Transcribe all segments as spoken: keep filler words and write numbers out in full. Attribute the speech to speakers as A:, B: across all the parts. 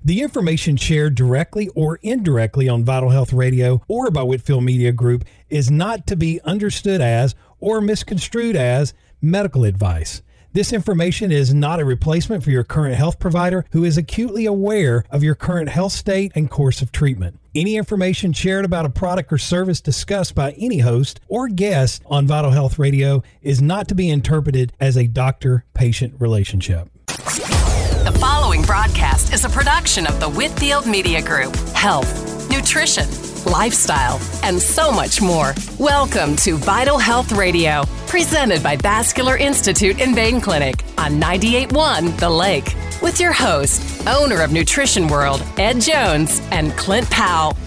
A: The information shared directly or indirectly on Vital Health Radio or by Whitfield Media Group is not to be understood as or misconstrued as medical advice. This information is not a replacement for your current health provider who is acutely aware of your current health state and course of treatment. Any information shared about a product or service discussed by any host or guest on Vital Health Radio is not to be interpreted as a doctor-patient relationship.
B: The following broadcast is a production of the Whitfield Media Group. Health, nutrition, lifestyle, and so much more. Welcome to Vital Health Radio, presented by Vascular Institute and Vein Clinic on ninety-eight point one The Lake, with your host, owner of Nutrition World, Ed Jones, and Clint Powell.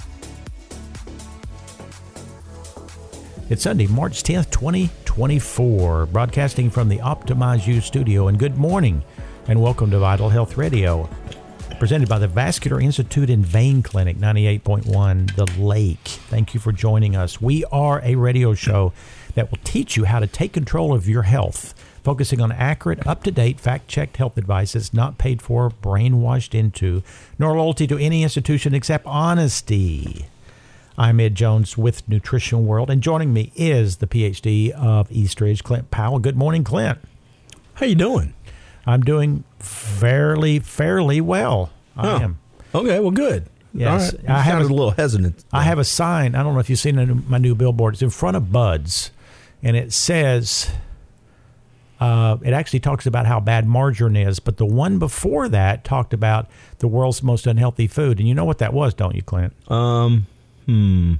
C: It's Sunday, March tenth, twenty twenty-four, broadcasting from the Optimize You studio. And good morning, and welcome to Vital Health Radio, presented by the Vascular Institute and Vein Clinic, ninety-eight point one The Lake. Thank you for joining us. We are a radio show that will teach you how to take control of your health, focusing on accurate, up-to-date, fact-checked health advice that's not paid for, brainwashed into, nor loyalty to any institution except honesty. I'm Ed Jones with Nutrition World, and joining me is the P H D of Eastridge, Clint Powell. Good morning, Clint.
D: How you doing?
C: I'm doing fairly, fairly well. I
D: oh,
C: am.
D: Okay, well, good.
C: Yes.
D: All right. I have a, a little hesitant.
C: I have a sign. I don't know if you've seen my new billboard. It's in front of Bud's, and it says, uh, it actually talks about how bad margarine is, but the one before that talked about the world's most unhealthy food. And you know what that was, don't you, Clint?
D: Um, hmm.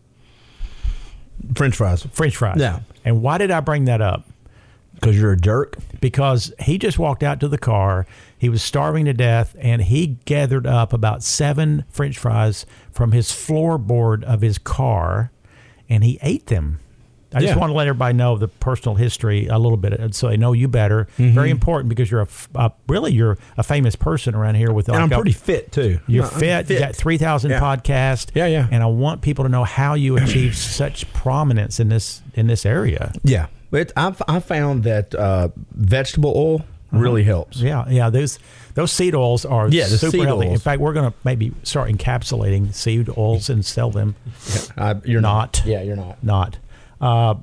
D: French fries.
C: French fries.
D: Yeah.
C: And why did I bring that up?
D: Because you're a jerk?
C: Because he just walked out to the car. He was starving to death, and he gathered up about seven French fries from his floorboard of his car, and he ate them. I just
D: yeah.
C: want to let everybody know the personal history a little bit, so they know you better. Mm-hmm. Very important, because you're a, a really you're a famous person around here. With
D: and
C: like
D: I'm
C: a,
D: pretty fit too.
C: You're
D: no,
C: fit.
D: fit.
C: You got three thousand
D: yeah.
C: podcasts.
D: Yeah, yeah.
C: And I want people to know how you achieve such prominence in this in this area.
D: Yeah. It, I've, I found that uh, vegetable oil uh-huh. really helps.
C: Yeah, yeah. Those those seed oils are
D: yeah, the
C: super
D: seed
C: healthy.
D: Oils.
C: In fact, we're going to maybe start encapsulating seed oils and sell them.
D: Yeah, I, you're
C: not.
D: not. Yeah, you're not.
C: Not. Uh,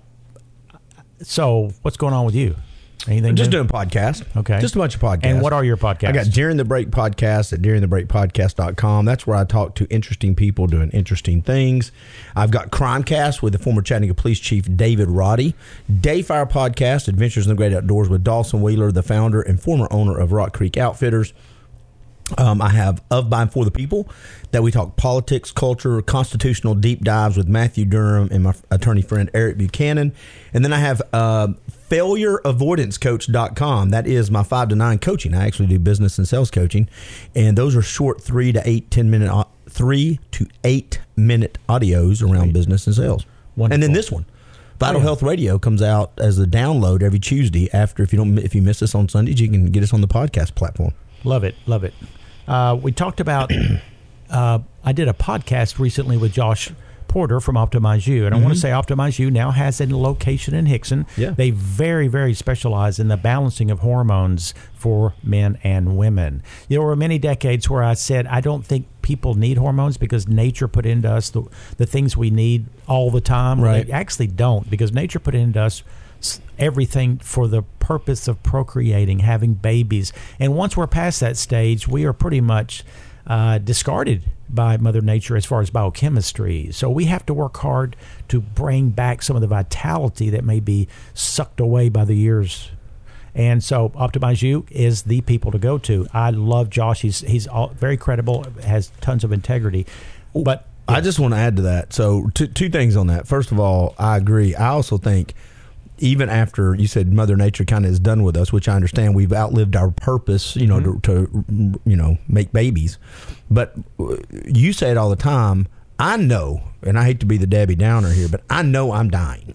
C: so, what's going on with you? Anything?
D: I'm just
C: new?
D: doing podcasts.
C: Okay.
D: Just a bunch of podcasts.
C: And what are your podcasts?
D: I got During the Break podcast at during the break podcast dot com. That's where I talk to interesting people doing interesting things. I've got Crimecast with the former Chattanooga Police Chief David Roddy. Dayfire podcast, Adventures in the Great Outdoors with Dawson Wheeler, the founder and former owner of Rock Creek Outfitters. Um, I have Of, By, and For the People, that we talk politics, culture, constitutional deep dives with Matthew Durham and my attorney friend Eric Buchanan. And then I have uh, failure avoidance coach dot com. That is my five to nine coaching. I actually do business and sales coaching. And those are short three to eight, ten minute, three to eight minute audios around Great. business and sales.
C: Wonderful.
D: And then this one. Vital oh, yeah. Health Radio comes out as a download every Tuesday. After, if you don't, if you miss us on Sundays, you can get us on the podcast platform.
C: Love it, love it. Uh, we talked about, uh, I did a podcast recently with Josh Porter from Optimize You. And mm-hmm. I want to say Optimize You now has a location in Hickson.
D: Yeah.
C: They very, very specialize in the balancing of hormones for men and women. There were many decades where I said, I don't think people need hormones because nature put into us the, the things we need all the time.
D: Right.
C: They actually don't, because nature put into us everything for the purpose of procreating, having babies. And once we're past that stage, we are pretty much uh, discarded by Mother Nature as far as biochemistry. So we have to work hard to bring back some of the vitality that may be sucked away by the years. And so Optimize You is the people to go to. I love Josh. He's, he's all, very credible, has tons of integrity. But
D: yeah. I just want to add to that. So two, two things on that. First of all, I agree. I also think even after you said Mother Nature kind of is done with us, which I understand, we've outlived our purpose, you know, mm-hmm. to, to, you know, make babies. But you say it all the time. I know, and I hate to be the Debbie Downer here, but I know I'm dying.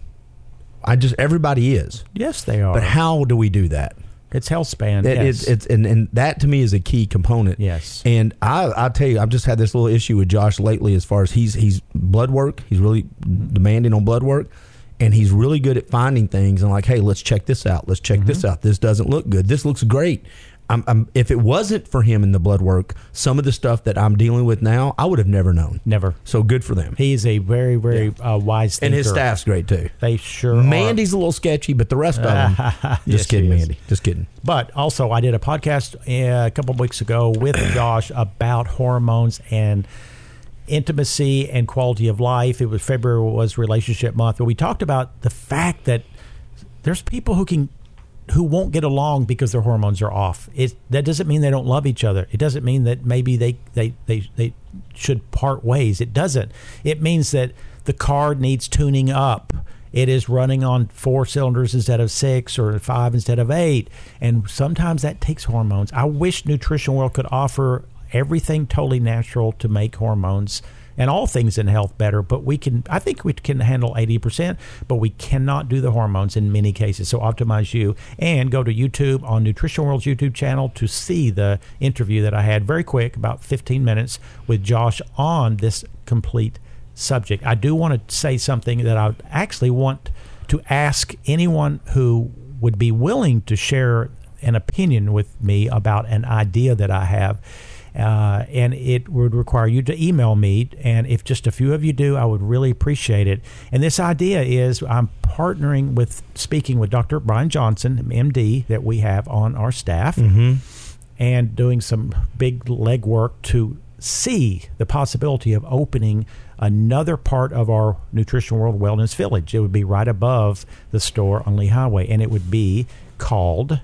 D: I just, everybody is.
C: Yes, they are.
D: But how do we do that?
C: It's health span.
D: It,
C: yes.
D: It's, it's and, and that to me is a key component.
C: Yes.
D: And I I tell you, I've just had this little issue with Josh lately as far as he's he's blood work. He's really mm-hmm. demanding on blood work. And he's really good at finding things and like, hey, let's check this out. Let's check mm-hmm. this out. This doesn't look good. This looks great. I'm, I'm, if it wasn't for him in the blood work, some of the stuff that I'm dealing with now, I would have never known.
C: Never.
D: So good for them.
C: He is a very, very yeah. uh, wise thinker.
D: And his staff's great too.
C: They sure
D: Mandy's
C: are.
D: a little sketchy, but the rest of them, just
C: yes,
D: kidding, Mandy. Just kidding.
C: But also, I did a podcast uh, a couple of weeks ago with Josh about hormones and intimacy and quality of life. It was February was relationship month, but we talked about the fact that there's people who can who won't get along because their hormones are off. It that doesn't mean they don't love each other. It doesn't mean that maybe they they they, they should part ways. It doesn't. It means that the car needs tuning up. It is running on four cylinders instead of six, or five instead of eight, and sometimes that takes hormones. I wish Nutrition World could offer everything totally natural to make hormones and all things in health better, but we can, I think we can handle eighty percent, but we cannot do the hormones in many cases. So Optimize You, and go to YouTube on Nutrition World's YouTube channel to see the interview that I had, very quick, about fifteen minutes, with Josh on this complete subject. I do want to say something that I actually want to ask anyone who would be willing to share an opinion with me about an idea that I have. Uh, and it would require you to email me. And if just a few of you do, I would really appreciate it. And this idea is I'm partnering with, speaking with Doctor Brian Johnson, M D, that we have on our staff, mm-hmm. and doing some big legwork to see the possibility of opening another part of our Nutrition World Wellness Village. It would be right above the store on Lee Highway, and it would be called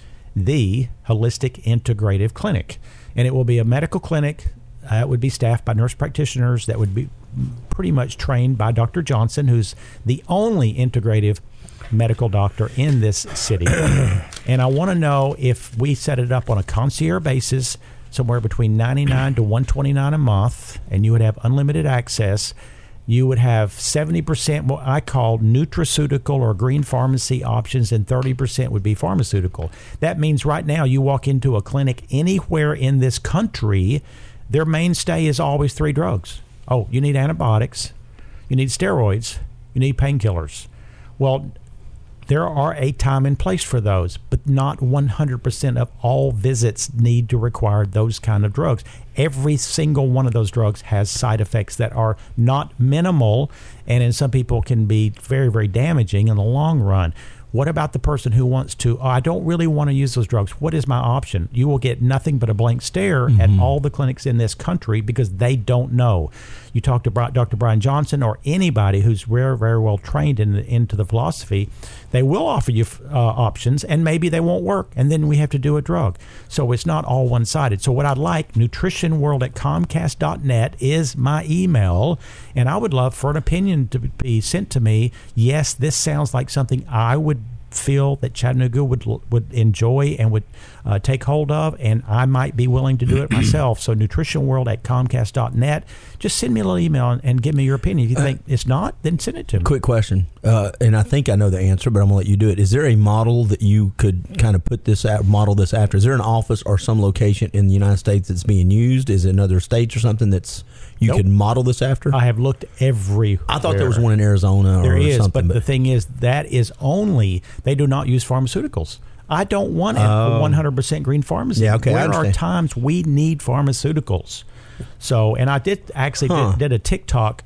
C: the Holistic Integrative Clinic. And it will be a medical clinic. Uh, it would be staffed by nurse practitioners that would be pretty much trained by Doctor Johnson, who's the only integrative medical doctor in this city. And I want to know if we set it up on a concierge basis, somewhere between ninety-nine to one twenty-nine a month, and you would have unlimited access. You would have seventy percent what I call nutraceutical or green pharmacy options, and thirty percent would be pharmaceutical. That means right now you walk into a clinic anywhere in this country, their mainstay is always three drugs. Oh, you need antibiotics, you need steroids, you need painkillers. Well, there are a time and place for those, but not one hundred percent of all visits need to require those kind of drugs. Every single one of those drugs has side effects that are not minimal, and in some people can be very, very damaging in the long run. What about the person who wants to, oh, I don't really want to use those drugs. What is my option? You will get nothing but a blank stare mm-hmm. at all the clinics in this country because they don't know. You talk to Doctor Brian Johnson or anybody who's very, very well trained in the, into the philosophy, they will offer you uh, options, and maybe they won't work, and then we have to do a drug. So it's not all one-sided. So what I'd like, nutrition world at comcast dot net is my email, and I would love for an opinion to be sent to me. Yes, this sounds like something I would feel that Chattanooga would would enjoy and would uh, take hold of, and I might be willing to do it myself. So nutrition world at comcast dot net. Just send me a little email and, and give me your opinion. If you think uh, it's not, then send it to me.
D: Quick question, uh, and I think I know the answer, but I'm going to let you do it. Is there a model that you could kind of put this at, model this after? Is there an office or some location in the United States that's being used? Is it in other states or something that's you nope. could model this after?
C: I have looked everywhere.
D: I thought there was one in Arizona
C: there
D: or
C: is,
D: something.
C: But, but the thing is, that is only, they do not use pharmaceuticals. I don't want a
D: Oh.
C: one hundred percent green pharmacy.
D: Yeah, okay, I
C: There are
D: understand.
C: times we need pharmaceuticals. So, and I did actually
D: Huh.
C: did, did a TikTok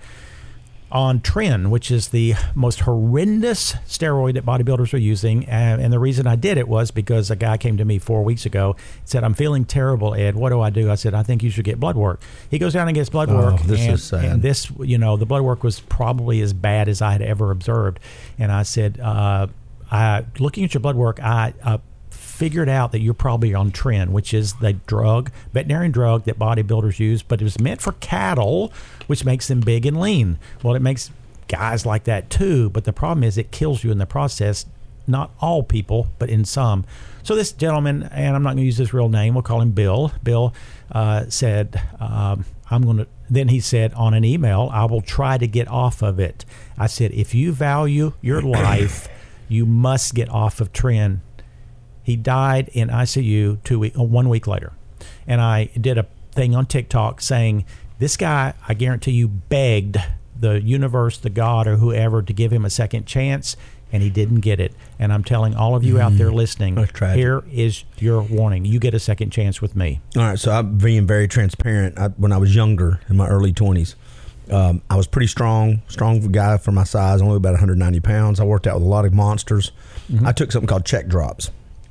C: on Tren, which is the most horrendous steroid that bodybuilders are using. And, and the reason I did it was because a guy came to me four weeks ago and said, I'm feeling terrible, Ed. What do I do? I said, I think you should get blood work. He goes down and gets blood
D: Oh,
C: work.
D: this
C: and,
D: is sad.
C: and this, you know, the blood work was probably as bad as I had ever observed. And I said, uh, I, looking at your blood work, I uh, figured out that you're probably on Tren, which is the drug, veterinarian drug that bodybuilders use, but it was meant for cattle, which makes them big and lean. Well, it makes guys like that too, but the problem is it kills you in the process. Not all people, but in some. So this gentleman, and I'm not going to use his real name, we'll call him Bill. Bill uh, said, um, I'm going to, then he said on an email, I will try to get off of it. I said, if you value your life, you must get off of Tren. He died in I C U two week, uh, one week later. And I did a thing on TikTok saying, this guy, I guarantee you, begged the universe, the God, or whoever to give him a second chance. and he didn't get it. And I'm telling all of you out there listening,
D: That's tragic.
C: here is your warning. You get a second chance with me.
D: All right, so I'm being very transparent. I, when I was younger, in my early twenties, um, I was pretty strong, strong guy for my size, only about one hundred ninety pounds. I worked out with a lot of monsters. Mm-hmm. I took something called Check Drops.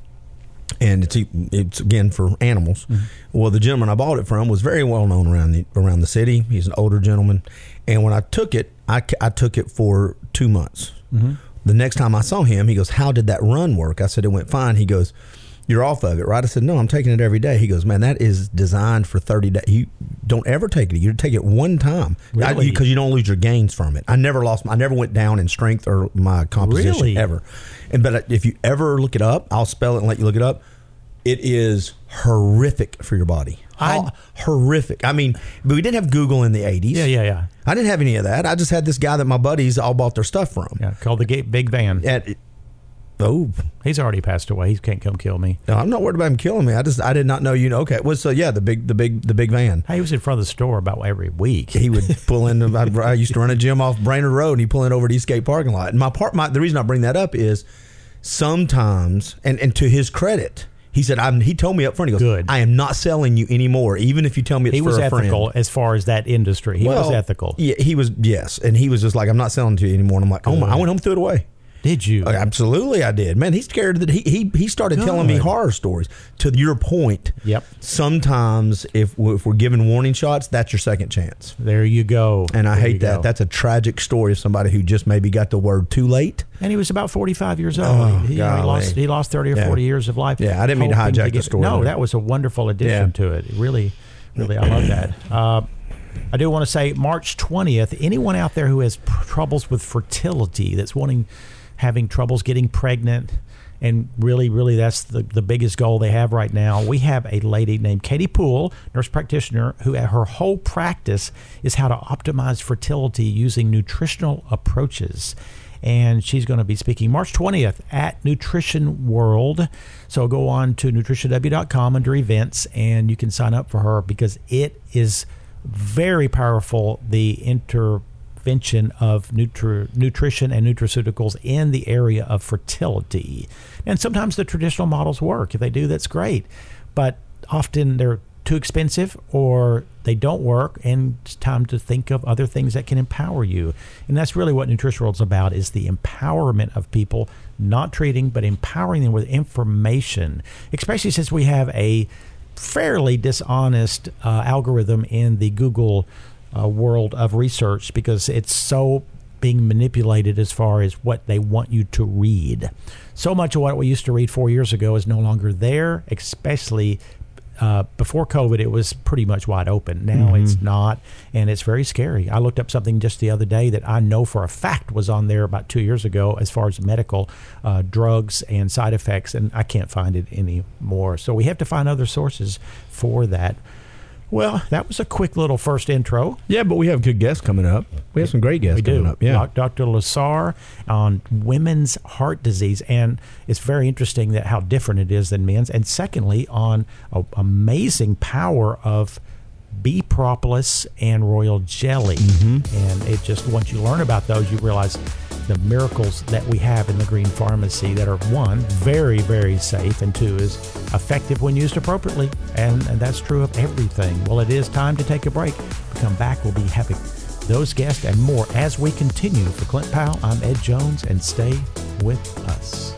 D: And it's it's again for animals. Mm-hmm. Well, the gentleman I bought it from was very well known around the around the city. He's an older gentleman, and when I took it, I, I took it for two months. Mm-hmm. The next time I saw him, he goes, "How did that run work?" I said, "It went fine." He goes, "You're off of it, right?" I said, "No, I'm taking it every day." He goes, "Man, that is designed for thirty days. You don't ever take it. You take it one time because
C: really?
D: you, you don't lose your gains from it." I never lost. I never went down in strength or my composition
C: really?
D: ever. And but if you ever look it up, I'll spell it and let you look it up. It is horrific for your body. I, horrific. I mean, but we didn't have Google in the eighties.
C: Yeah, yeah, yeah.
D: I didn't have any of that. I just had this guy that my buddies all bought their stuff from.
C: Yeah, called the Ga- Big Van.
D: At, oh,
C: he's already passed away. He can't come kill me.
D: No, I'm not worried about him killing me. I just I did not know you know. Okay, well, so yeah, the big the big the Big Van.
C: Hey, he was in front of the store about every week.
D: He would pull in. I, I used to run a gym off Brainerd Road, and he'd pull in over to Eastgate parking lot. And my part, my the reason I bring that up is sometimes, and and to his credit. He said, I'm, he told me up front, he goes,
C: Good.
D: I am not selling you anymore, even if you tell me it's
C: he
D: for
C: was
D: a friend.
C: ethical as far as that industry. He
D: well,
C: was ethical.
D: Yeah, he was, yes. And he was just like, I'm not selling to you anymore. And I'm like, Good. oh my, I went home and threw it away.
C: Did you?
D: Uh, absolutely, I did. Man, he's scared that he he, he started
C: Good.
D: telling me horror stories. To your point,
C: yep.
D: sometimes if, if we're given warning shots, that's your second chance.
C: There you go.
D: And I
C: there
D: hate that.
C: Go.
D: That's a tragic story of somebody who just maybe got the word too late.
C: And he was about forty-five years old.
D: Oh,
C: he, you know, he lost he lost thirty or
D: yeah.
C: forty years of life.
D: Yeah, I didn't mean to hijack
C: to
D: the story.
C: No,
D: there.
C: that was a wonderful addition
D: yeah.
C: to it. Really, really, I love that. Uh, I do want to say March twentieth, anyone out there who has pr- troubles with fertility, that's wanting, having troubles getting pregnant, and really, really that's the, the biggest goal they have right now. We have a lady named Katie Poole, nurse practitioner, who her whole practice is how to optimize fertility using nutritional approaches. And she's going to be speaking March twentieth at Nutrition World. So go on to nutrition w dot com under events, and you can sign up for her because it is very powerful, the intervention of nutri- nutrition and nutraceuticals in the area of fertility. And sometimes the traditional models work. If they do, that's great. But often they're too expensive or they don't work, and it's time to think of other things that can empower you. And that's really what Nutrition World is about, is the empowerment of people, not treating, but empowering them with information, especially since we have a fairly dishonest uh, algorithm in the Google uh, world of research, because it's so being manipulated as far as what they want you to read. So much of what we used to read four years ago is no longer there, especially Uh, before COVID, it was pretty much wide open. Now mm-hmm. it's not, and it's very scary. I looked up something just the other day that I know for a fact was on there about two years ago as far as medical uh, drugs and side effects, and I can't find it anymore. So we have to find other sources for that. Well, that was a quick little first intro.
D: Yeah, but we have good guests coming up. We have some great guests
C: we
D: coming
C: do.
D: up. Yeah,
C: Doctor Lasar on women's heart disease, and it's very interesting that how different it is than men's. And secondly, on a amazing power of bee propolis and royal jelly. Mm-hmm. And it just, once you learn about those, you realize the miracles that we have in the Green Pharmacy that are, one, very, very safe, and two, is effective when used appropriately. And, and that's true of everything. Well, it is time to take a break. We come back, we'll be having those guests and more as we continue. For Clint Powell, I'm Ed Jones, and stay with us.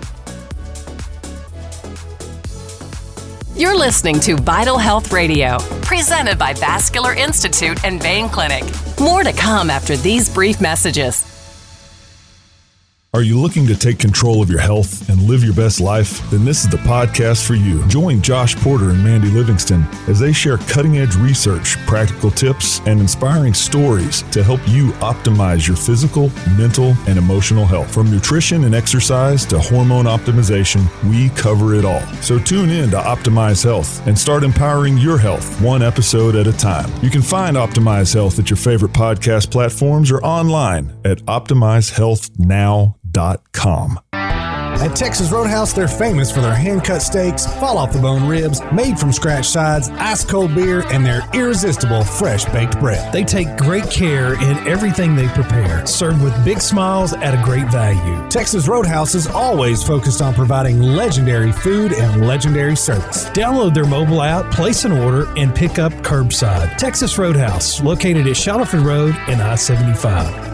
B: You're listening to Vital Health Radio, presented by Vascular Institute and Vein Clinic. More to come after these brief messages.
E: Are you looking to take control of your health and live your best life? Then this is the podcast for you. Join Josh Porter and Mandy Livingston as they share cutting-edge research, practical tips, and inspiring stories to help you optimize your physical, mental, and emotional health. From nutrition and exercise to hormone optimization, we cover it all. So tune in to Optimize Health and start empowering your health one episode at a time. You can find Optimize Health at your favorite podcast platforms or online at optimize health now dot com.
F: At Texas Roadhouse, they're famous for their hand-cut steaks, fall-off-the-bone ribs, made-from-scratch sides, ice-cold beer, and their irresistible fresh-baked bread.
A: They take great care in everything they prepare, served with big smiles at a great value.
F: Texas Roadhouse is always focused on providing legendary food and legendary service.
A: Download their mobile app, place an order, and pick up curbside. Texas Roadhouse, located at Shuttleford Road and I seventy-five.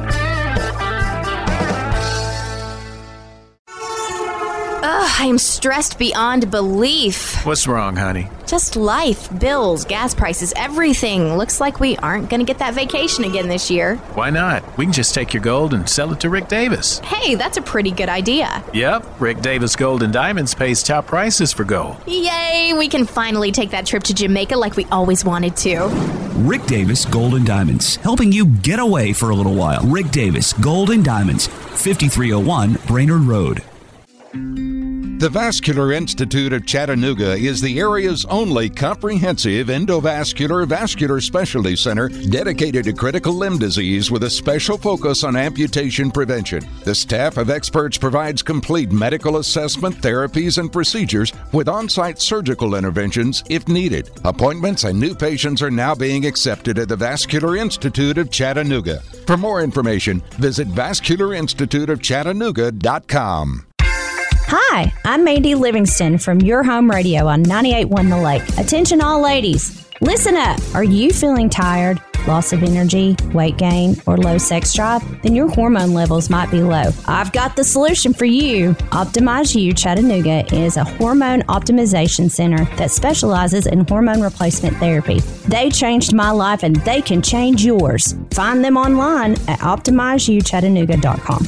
G: I am stressed beyond belief.
H: What's wrong, honey?
G: Just life, bills, gas prices, everything. Looks like we aren't going to get that vacation again this year.
H: Why not? We can just take your gold and sell it to Rick Davis.
G: Hey, that's a pretty good idea.
H: Yep, Rick Davis Gold and Diamonds pays top prices for gold.
G: Yay, we can finally take that trip to Jamaica like we always wanted to.
I: Rick Davis Gold and Diamonds, helping you get away for a little while. Rick Davis Gold and Diamonds, fifty-three oh one Brainerd Road.
J: The Vascular Institute of Chattanooga is the area's only comprehensive endovascular vascular specialty center dedicated to critical limb disease with a special focus on amputation prevention. The staff of experts provides complete medical assessment, therapies, and procedures with on-site surgical interventions if needed. Appointments and new patients are now being accepted at the Vascular Institute of Chattanooga. For more information, visit vascular institute of chattanooga dot com.
K: Hi, I'm Mandy Livingston from Your Home Radio on ninety-eight point one The Lake. Attention all ladies, listen up. Are you feeling tired, loss of energy, weight gain, or low sex drive? Then your hormone levels might be low. I've got the solution for you. Optimize You Chattanooga is a hormone optimization center that specializes in hormone replacement therapy. They changed my life and they can change yours. Find them online at optimize you chattanooga dot com.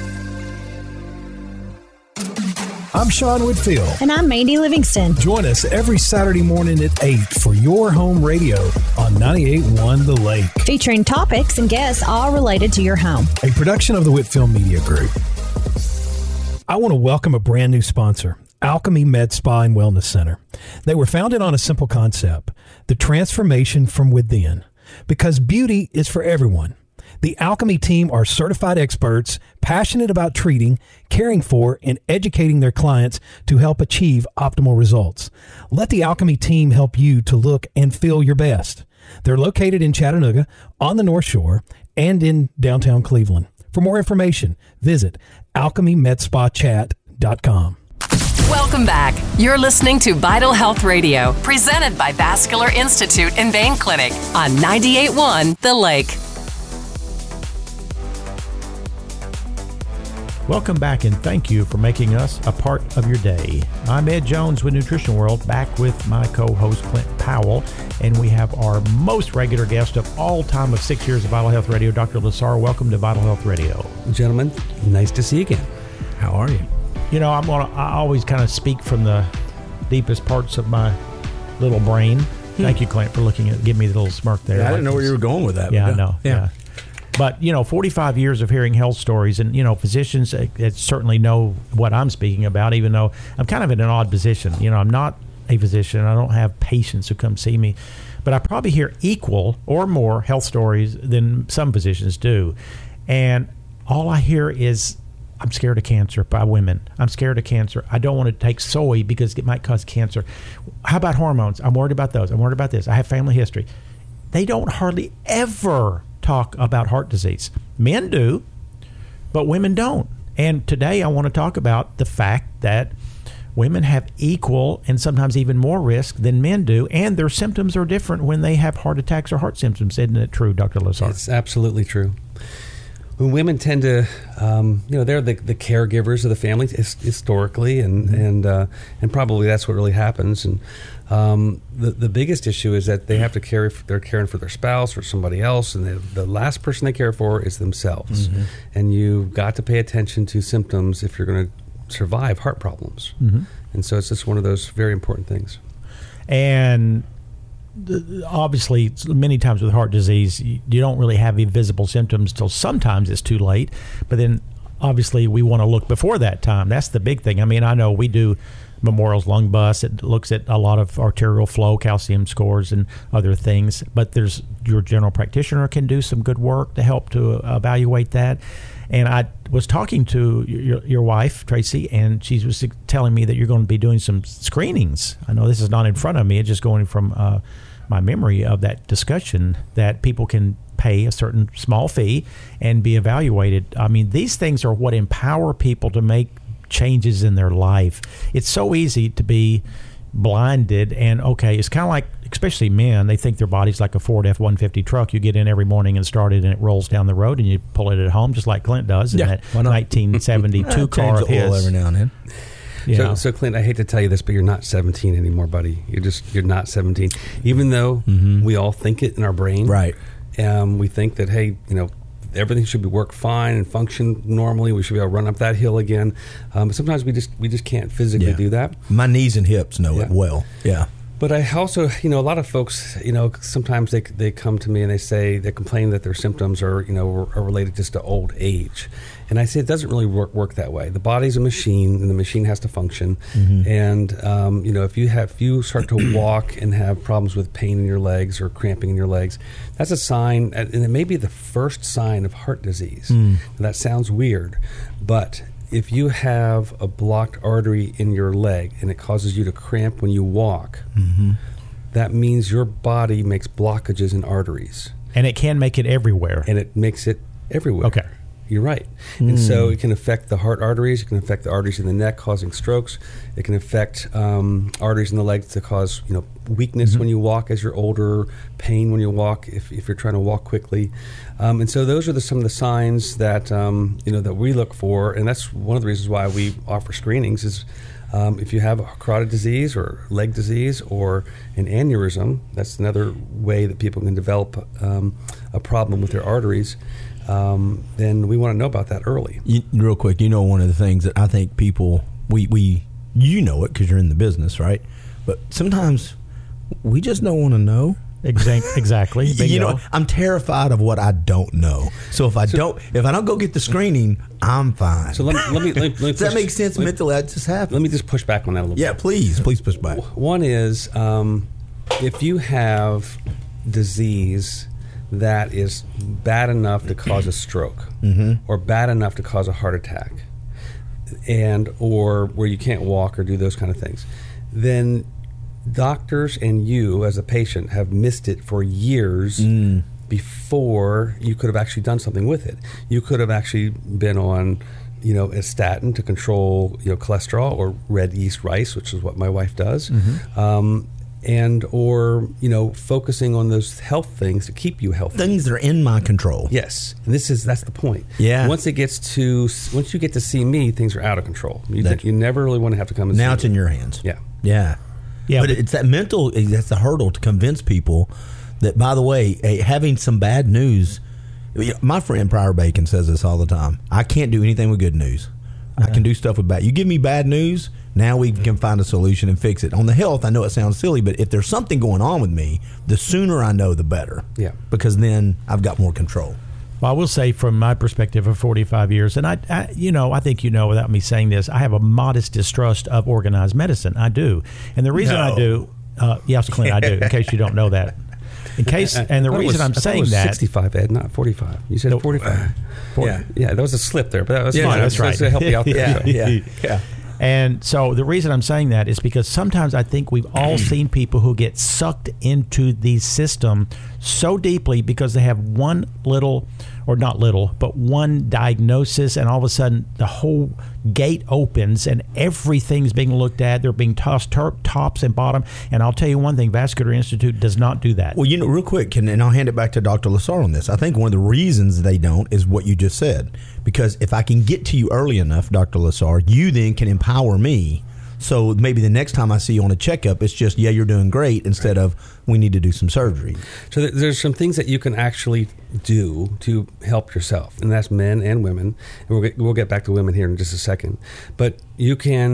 A: I'm Sean Whitfield.
K: And I'm Mandy Livingston.
A: Join us every Saturday morning at eight for Your Home Radio on ninety-eight point one The Lake.
K: Featuring topics and guests all related to your home.
A: A production of the Whitfield Media Group. I want to welcome a brand new sponsor, Alchemy Med Spa and Wellness Center. They were founded on a simple concept, the transformation from within, because beauty is for everyone. The Alchemy team are certified experts, passionate about treating, caring for, and educating their clients to help achieve optimal results. Let the Alchemy team help you to look and feel your best. They're located in Chattanooga, on the North Shore, and in downtown Cleveland. For more information, visit alchemy med spa chat dot com.
B: Welcome back. You're listening to Vital Health Radio, presented by Vascular Institute and Vein Clinic on ninety-eight point one The Lake.
C: Welcome back, and thank you for making us a part of your day. I'm Ed Jones with Nutrition World, back with my co-host Clint Powell, and we have our most regular guest of all time of six years of Vital Health Radio, Doctor Lasar. Welcome to Vital Health Radio.
L: Gentlemen, nice to see you again. How are you?
C: You know, I'm gonna, I always kind of speak from the deepest parts of my little brain. Hmm. Thank you, Clint, for looking at, giving me the little smirk there.
D: Yeah, I didn't know where you were going with that.
C: Yeah, I know.
D: Yeah.
C: yeah. But, you know, forty-five years of hearing health stories, and, you know, physicians uh, certainly know what I'm speaking about, even though I'm kind of in an odd position. You know, I'm not a physician. I don't have patients who come see me. But I probably hear equal or more health stories than some physicians do. And all I hear is, I'm scared of cancer by women. I'm scared of cancer. I don't want to take soy because it might cause cancer. How about hormones? I'm worried about those. I'm worried about this. I have family history. They don't hardly ever talk about heart disease. Men do, but women don't. And today I want to talk about the fact that women have equal and sometimes even more risk than men do, and their symptoms are different when they have heart attacks or heart symptoms. Isn't it true, Doctor Lasar?
L: It's absolutely true. When women tend to, um, you know, they're the, the caregivers of the family historically, and mm-hmm. and uh, and probably that's what really happens. And um, the the biggest issue is that they have to care. For, they're caring for their spouse or somebody else, and the, the last person they care for is themselves. Mm-hmm. And you've got to pay attention to symptoms if you're going to survive heart problems. Mm-hmm. And so it's just one of those very important things.
C: And obviously, many times with heart disease, you don't really have any visible symptoms till sometimes it's too late. But then obviously we want to look before that time. That's the big thing. I mean, I know we do Memorial's lung bus. It looks at a lot of arterial flow, calcium scores, and other things. But there's your general practitioner can do some good work to help to evaluate that. And I was talking to your, your wife, Tracy, and she was telling me that you're going to be doing some screenings. I know this is not in front of me. It's just going from uh, my memory of that discussion that people can pay a certain small fee and be evaluated. I mean, these things are what empower people to make changes in their life. It's so easy to be blinded, and okay, it's kind of like, especially men, they think their body's like a Ford F one fifty truck. You get in every morning and start it, and it rolls down the road, and you pull it at home, just like Clint does in
D: Yeah,
C: that nineteen seventy-two car of
D: Change the oil
C: his.
D: every now and then.
C: You
L: So,
C: know.
L: so Clint, I hate to tell you this, but you're not seventeen anymore, buddy. You're just you're not seventeen. Even though we all think it in our brain,
D: Right.
L: Um, we think that hey, you know, everything should be work fine and function normally. We should be able to run up that hill again. Um, but sometimes we just we just can't physically
D: Yeah.
L: do that.
D: My knees and hips know it
L: Yeah.
D: well. Yeah.
L: But I also, you know, a lot of folks, you know, sometimes they they come to me and they say they complain that their symptoms are, you know, are related just to old age, and I say it doesn't really work work that way. The body's a machine, and the machine has to function.
D: Mm-hmm.
L: And um, you know, if you have if you start to walk and have problems with pain in your legs or cramping in your legs, that's a sign, and it may be the first sign of heart disease.
D: Mm.
L: And that sounds weird, but if you have a blocked artery in your leg and it causes you to cramp when you walk,
D: Mm-hmm.
L: that means your body makes blockages in arteries.
C: And it can make it everywhere.
L: And it makes it everywhere.
C: Okay.
L: You're right. And so it can affect the heart arteries. It can affect the arteries in the neck, causing strokes. It can affect um, arteries in the legs to cause, you know, weakness when you walk as you're older, pain when you walk if, if you're trying to walk quickly. Um, and so those are the, some of the signs that, um, you know, that we look for. And that's one of the reasons why we offer screenings is um, if you have a carotid disease or leg disease or an aneurysm, that's another way that people can develop um, a problem with their arteries. Um, then we want to know about that early.
D: You, real quick, you know, one of the things that I think people, we, we you know it because you're in the business, right? But sometimes we just don't want to know.
C: Exact, exactly.
D: You know, I'm terrified of what I don't know. So if I so, don't, if I don't go get the screening, I'm fine.
L: So let me, let me, let me, let me
D: does that
L: push,
D: make sense
L: let,
D: mentally? That just happened.
L: Let me just push back on that a little
D: yeah,
L: bit.
D: Yeah, please, please push back.
L: One is um, if you have disease that is bad enough to cause a stroke
D: mm-hmm.
L: or bad enough to cause a heart attack, and or where you can't walk or do those kind of things, then doctors and you as a patient have missed it for years
D: mm.
L: before you could have actually done something with it. You could have actually been on, you know, a statin to control, you know, cholesterol or red yeast rice, which is what my wife does.
D: Mm-hmm.
L: Um, and or, you know, focusing on those health things to keep you healthy.
D: Things that are in my control.
L: Yes. And this is, that's the point.
D: Yeah.
L: Once it gets to, once you get to see me, things are out of control. You, you never really want to have to come and
D: now
L: see
D: it's
L: me.
D: in your hands.
L: Yeah.
D: Yeah.
C: Yeah,
D: but, but it's that mental, that's the hurdle to convince people that, by the way, hey, having some bad news, my friend Pryor Bacon says this all the time. I can't do anything with good news. Uh-huh. I can do stuff with bad. You give me bad news, now we can find a solution and fix it. On the health, I know it sounds silly, but if there's something going on with me, the sooner I know, the better.
L: Yeah.
D: Because then I've got more control.
C: Well, I will say from my perspective of forty-five years, and I, I, you know, I think you know without me saying this, I have a modest distrust of organized medicine. I do. And the reason
D: no.
C: I do, uh, yes, Clint, I do, in case you don't know that. In case, and the reason
L: was,
C: I'm saying
L: it was
C: that.
L: sixty-five, Ed, not forty-five. You said
C: no,
L: forty-five.
C: forty.
L: Yeah. Yeah, that was a slip there, but that was
C: yeah,
L: fine.
C: That's right.
L: To help you out there.
D: yeah,
L: so.
D: yeah, yeah.
C: And so the reason I'm saying that is because sometimes I think we've all seen people who get sucked into the system so deeply because they have one little, or not little, but one diagnosis, and all of a sudden the whole gate opens and everything's being looked at. They're being tossed ter- tops and bottom. And I'll tell you one thing, Vascular Institute does not do that.
D: Well, you know, real quick, and, and I'll hand it back to Doctor Lassar on this. I think one of the reasons they don't is what you just said. Because if I can get to you early enough, Doctor Lassar, you then can empower me. So maybe the next time I see you on a checkup, it's just, yeah, you're doing great, instead of we need to do some surgery.
L: So th- there's some things that you can actually do to help yourself, and that's men and women. And we'll get, we'll get back to women here in just a second. But you can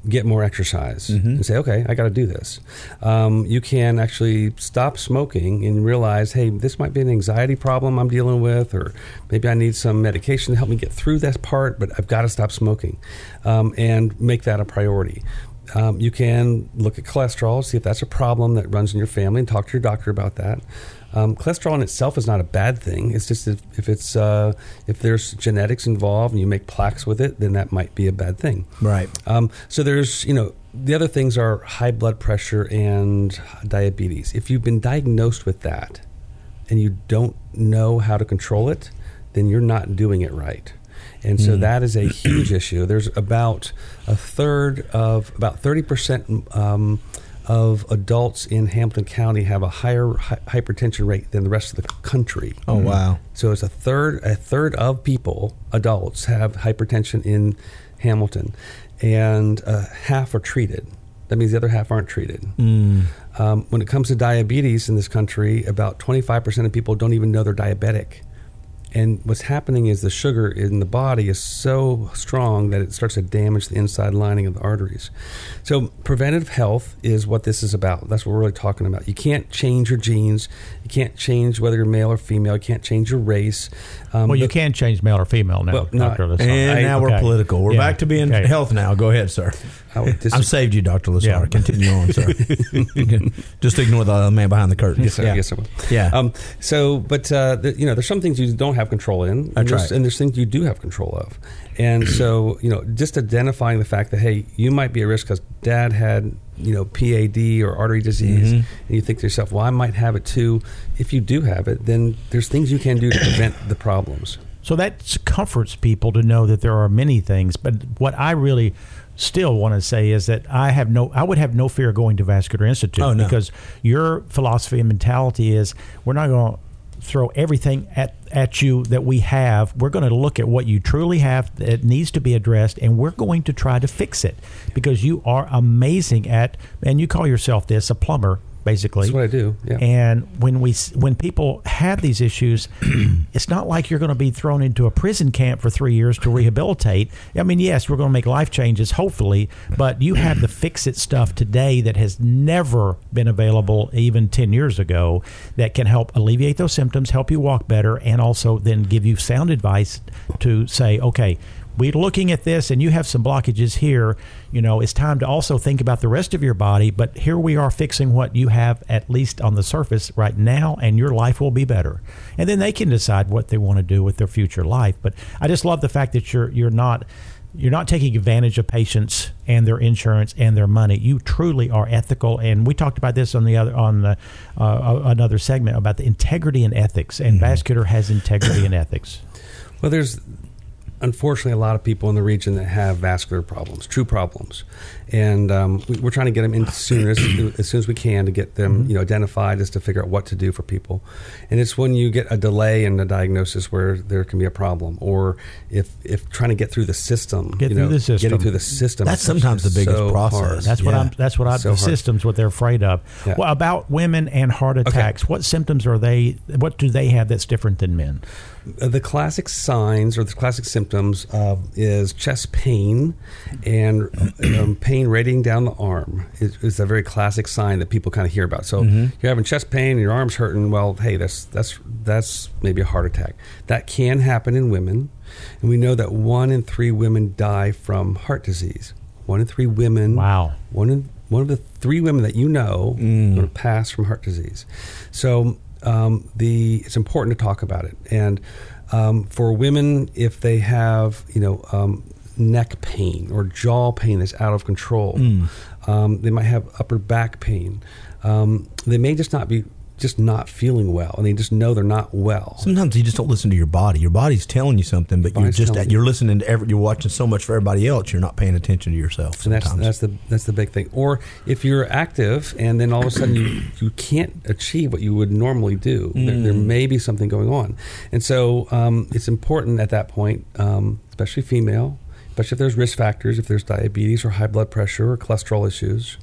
L: get more exercise
D: Mm-hmm.
L: and say, okay, I got to do this. Um, you can actually stop smoking and realize, hey, this might be an anxiety problem I'm dealing with, or maybe I need some medication to help me get through that part, but I've got to stop smoking, um, and make that a priority. Um, you can look at cholesterol, see if that's a problem that runs in your family, and talk to your doctor about that. Um, cholesterol in itself is not a bad thing. It's just if, if it's uh, if there's genetics involved and you make plaques with it, then that might be a bad thing.
D: Right.
L: Um, so there's, you know, the other things are high blood pressure and diabetes. If you've been diagnosed with that and you don't know how to control it, then you're not doing it right. And so
D: Mm.
L: that is a huge issue. There's about a third of, about thirty percent um, of adults in Hamilton County have a higher hi- hypertension rate than the rest of the country.
D: Oh, wow.
L: So it's a third, a third of people, adults, have hypertension in Hamilton, and uh, half are treated. That means the other half aren't treated.
D: Mm.
L: Um, when it comes to diabetes in this country, about twenty-five percent of people don't even know they're diabetic. And what's happening is the sugar in the body is so strong that it starts to damage the inside lining of the arteries. So preventative health is what this is about. That's what we're really talking about. You can't change your genes. You can't change whether you're male or female. You can't change your race. Um,
C: well, you
L: but-
C: can change male or female now,
L: Well, no,
C: Doctor Lassard.
D: And now we're
C: Okay.
D: political. We're
C: Yeah.
D: back to being
C: Okay.
D: health now. Go ahead, sir.
L: I would dis-
D: I've saved you, Doctor Lassard.
C: Yeah.
D: Continue on, sir. You can just ignore the man behind the curtain.
L: Yes, sir.
D: Yeah.
L: Yes, sir.
D: Yeah.
L: Um, so, but uh, the, you know, there's some things you don't have control in, and
D: That's
L: there's,
D: right.
L: and there's things you do have control of. And so, you know, just identifying the fact that, hey, you might be at risk because Dad had, you know, P A D or artery disease,
D: Mhm.
L: and you think to yourself, well, I might have it too. If you do have it, then there's things you can do to prevent the problems.
C: So that comforts people to know that there are many things. But what I really still want to say is that I have no, I would have no fear going to Vascular Institute
D: Oh, no.
C: because your philosophy and mentality is we're not going to throw everything at, at you that we have. We're going to look at what you truly have that needs to be addressed, and we're going to try to fix it because you are amazing at, and you call yourself this, a plumber, basically.
L: That's what I do. Yeah.
C: And when we when people have these issues, it's not like you're going to be thrown into a prison camp for three years to rehabilitate. I mean, yes, we're going to make life changes, hopefully, but you have the fix-it stuff today that has never been available even ten years ago that can help alleviate those symptoms, help you walk better, and also then give you sound advice to say, okay, we're looking at this and you have some blockages here. You know, it's time to also think about the rest of your body, but here we are fixing what you have at least on the surface right now, and your life will be better. And then they can decide what they want to do with their future life. But I just love the fact that you're you're not you're not taking advantage of patients and their insurance and their money. You truly are ethical, and we talked about this on the other on the, uh, another segment about the integrity and ethics. And
D: Mm-hmm.
C: Vascular has integrity and ethics.
L: Well, there's unfortunately a lot of people in the region that have vascular problems, true problems, and um, we, we're trying to get them in sooner, as, as soon as we can, to get them,
C: Mm-hmm.
L: you know, identified, just to figure out what to do for people. And it's when you get a delay in the diagnosis where there can be a problem, or if if trying to get through the system,
C: Get
L: you
C: through
L: know,
C: the system.
L: getting through the system.
D: That's
L: is
D: sometimes the biggest
L: so
D: process.
L: hard.
C: That's what
D: Yeah.
C: I'm. That's what I.
L: So
C: the
L: hard.
C: systems, what they're afraid of.
L: Yeah.
C: Well, about women and heart attacks. What symptoms are they? What do they have that's different than men?
L: Uh, The classic signs or the classic symptoms uh, is chest pain and um, pain radiating down the arm is, is a very classic sign that people kind of hear about. So
D: Mhm.
L: you're having chest pain and your arm's hurting. Well, hey, that's that's that's maybe a heart attack. That can happen in women, and we know that one in three women die from heart disease. One in three women.
C: Wow.
L: One in one of the three women that you know
D: Mm.
L: going to pass from heart disease. So um, the it's important to talk about it. And um, for women, if they have you know um, neck pain or jaw pain that's out of control,
D: Mm.
L: um, they might have upper back pain. Um, they may just not be just not feeling well, and they just know they're not well.
D: Sometimes you just don't listen to your body. Your body's telling you something, but you're
L: Body's
D: just
L: telling
D: you're
L: you.
D: listening to every, you're watching so much for everybody else. You're not paying attention to yourself.
L: And that's
D: Sometimes.
L: that's the that's the big thing. Or if you're active and then all of a sudden you, you can't achieve what you would normally do, there, there
D: Mm.
L: may be something going on. And so um, it's important at that point, um, especially female, especially if there's risk factors, if there's diabetes or high blood pressure or cholesterol issues,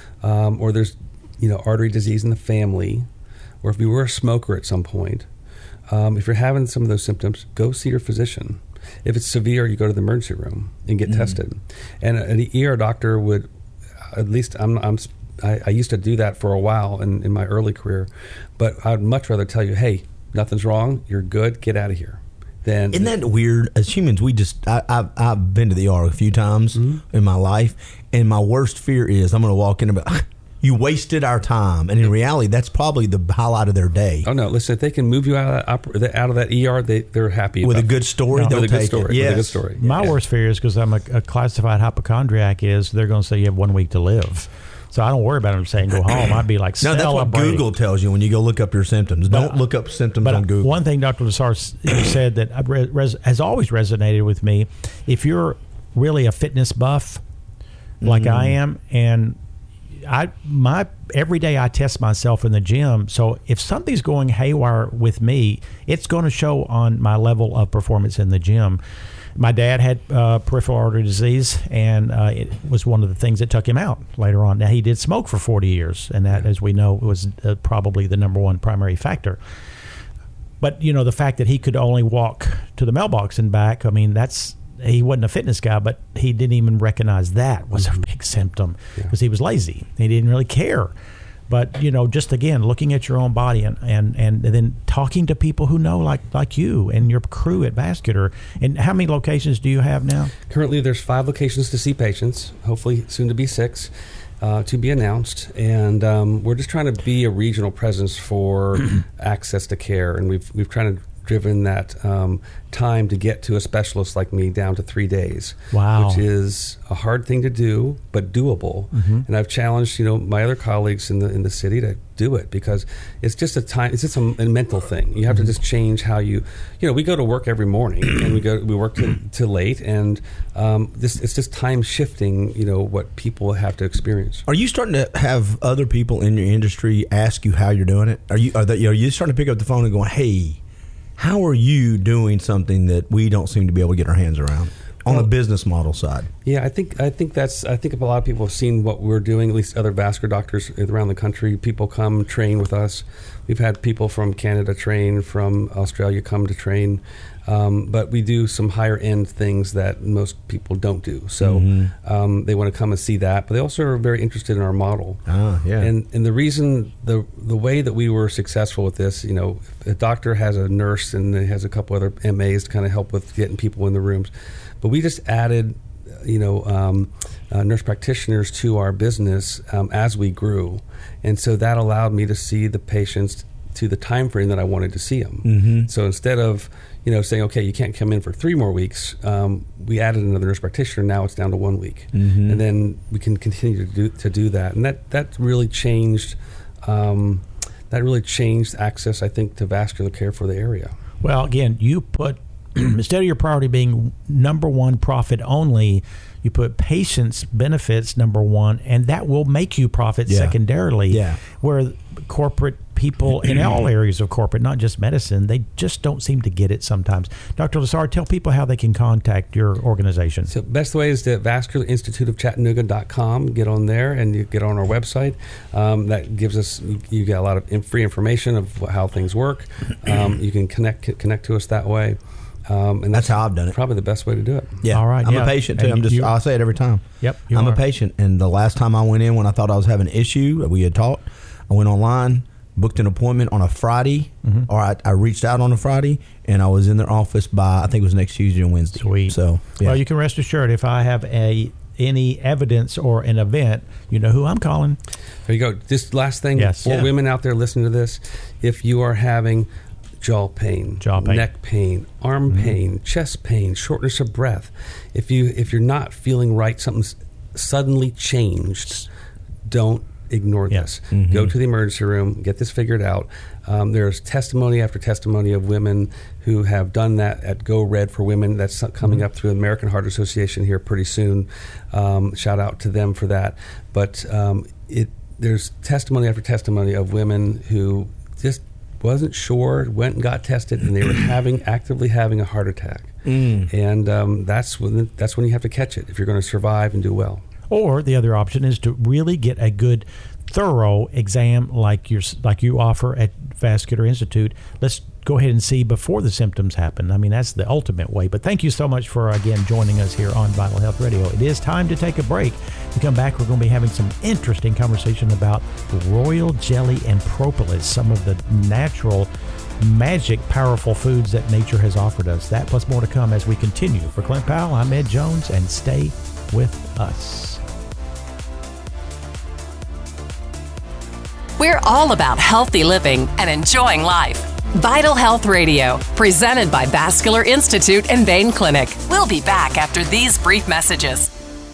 L: um, or there's you know artery disease in the family, or if you were a smoker at some point. Um, if you're having some of those symptoms, go see your physician. If it's severe, you go to the emergency room and get mm. tested. And an E R doctor would, at least I'm, I'm I, I used to do that for a while in, in my early career, but I'd much rather tell you, hey, nothing's wrong, you're good, get out of here. Then
D: Isn't that weird? As humans, we just, I, I've, I've been to the E R a few times mm-hmm. in my life, and my worst fear is I'm going to walk in and be like, you wasted our time. And in reality, that's probably the highlight of their day.
L: Oh, no. Listen, if they can move you out of that, out of that E R, they, they're happy.
D: With
L: about
D: a good story,
L: no,
D: they'll
L: with a
D: take
L: good story.
D: it. Yes.
L: With a good story.
C: My
L: yeah.
C: worst fear is because I'm a, a classified hypochondriac is they're going to say you have one week to live. So I don't worry about them saying go home. I'd be like,
D: no, that's what Google tells you when you go look up your symptoms. But, don't look up symptoms
C: but
D: on Google.
C: One thing Doctor Lessard said that res- has always resonated with me, if you're really a fitness buff like mm. I am, and I my every day I test myself in the gym, so if something's going haywire with me, it's going to show on my level of performance in the gym. My dad had uh, peripheral artery disease, and uh, it was one of the things that took him out later on. Now, he did smoke for forty years, and that, as we know, was uh, probably the number one primary factor. But, you know, the fact that he could only walk to the mailbox and back, I mean, that's he wasn't a fitness guy, but he didn't even recognize that was a big symptom because yeah. he was lazy. He didn't really care. But, you know, just again, looking at your own body and, and, and then talking to people who know, like like you and your crew at Vascular. And how many locations do you have now?
L: Currently, there's five locations to see patients, hopefully soon to be six, uh, to be announced. And um, we're just trying to be a regional presence for access to care. And we've we've tried to driven that um, time to get to a specialist like me down to three days.
C: Wow.
L: Which is a hard thing to do, but doable. Mm-hmm. And I've challenged, you know, my other colleagues in the in the city to do it because it's just a time, it's just a, a mental thing. You have mm-hmm. to just change how you, you know, we go to work every morning and we go, we work to, to late and um, this it's just time shifting, you know, what people have to experience.
D: Are you starting to have other people in your industry ask you how you're doing it? Are you, are, they, are you starting to pick up the phone and going, hey, how are you doing something that we don't seem to be able to get our hands around on well, the business model side?
L: Yeah, I think I think that's I think a lot of people have seen what we're doing. At least other vascular doctors around the country. People come train with us. We've had people from Canada train, from Australia come to train. Um, but we do some higher end things that most people don't do. So mm-hmm. um, they want to come and see that. But they also are very interested in our model.
D: Ah, yeah.
L: And and the reason, the the way that we were successful with this, you know, a doctor has a nurse and has a couple other M As to kind of help with getting people in the rooms. But we just added, you know, um, uh, nurse practitioners to our business um, as we grew. And so that allowed me to see the patients to the time frame that I wanted to see them. Mm-hmm. So instead of, you know, saying, okay, you can't come in for three more weeks, um, we added another nurse practitioner. Now it's down to one week. Mm-hmm. And then we can continue to do to do that. And that, that really changed um, that really changed access, I think, to vascular care for the area.
C: Well, again, you put, instead of your priority being number one profit only, you put patients' benefits number one, and that will make you profit yeah. secondarily.
D: Yeah.
C: Where corporate people in all areas of corporate, not just medicine, they just don't seem to get it sometimes. Doctor Lessard, tell people how they can contact your organization.
L: So best way is to vascular institute of chattanooga dot com. Get on there and you get on our website. Um, that gives us, you get a lot of free information of how things work. Um, you can connect connect to us that way. Um, and
D: that's, that's how I've done it.
L: Probably the best way to do it.
D: Yeah,
C: all right.
D: I'm
C: yeah.
D: a patient too.
C: And
D: I'm just.
C: you,
D: I'll say it every time.
C: Yep.
D: I'm
C: are.
D: a patient, and the last time I went in when I thought I was having an issue, we had talked. I went online, booked an appointment on a Friday, mm-hmm. or I, I reached out on a Friday, and I was in their office by I think it was next Tuesday and Wednesday.
C: Sweet.
D: So, yeah.
C: Well, you can rest assured if I have a any evidence or an event, you know who I'm calling.
L: There you go. This last thing
C: yes.
L: for
C: yeah.
L: women out there listening to this, if you are having jaw pain,
C: jaw pain,
L: neck pain, arm mm-hmm. pain, chest pain, shortness of breath, if you if you're not feeling right, something's suddenly changed, don't ignore
C: yeah.
L: this.
D: Mm-hmm.
L: Go to the emergency room, get this figured out. Um, there's testimony after testimony of women who have done that at Go Red for Women. That's coming mm-hmm. up through the American Heart Association here pretty soon. Um, shout out to them for that. But um, it there's testimony after testimony of women who just wasn't sure, went and got tested, and they were having actively having a heart attack. Mm. And um, that's when that's when you have to catch it if you're going to survive and do well.
C: Or the other option is to really get a good, thorough exam like you like you offer at Vascular Institute, let's go ahead and see before the symptoms happen. I mean, that's the ultimate way. But thank you so much for, again, joining us here on Vital Health Radio. It is time to take a break. We come back, we're going to be having some interesting conversation about royal jelly and propolis, some of the natural, magic, powerful foods that nature has offered us. That plus more to come as we continue. For Clint Powell, I'm Ed Jones, and stay with us.
B: We're all about healthy living and enjoying life. Vital Health Radio, presented by Vascular Institute and Vein Clinic. We'll be back after these brief messages.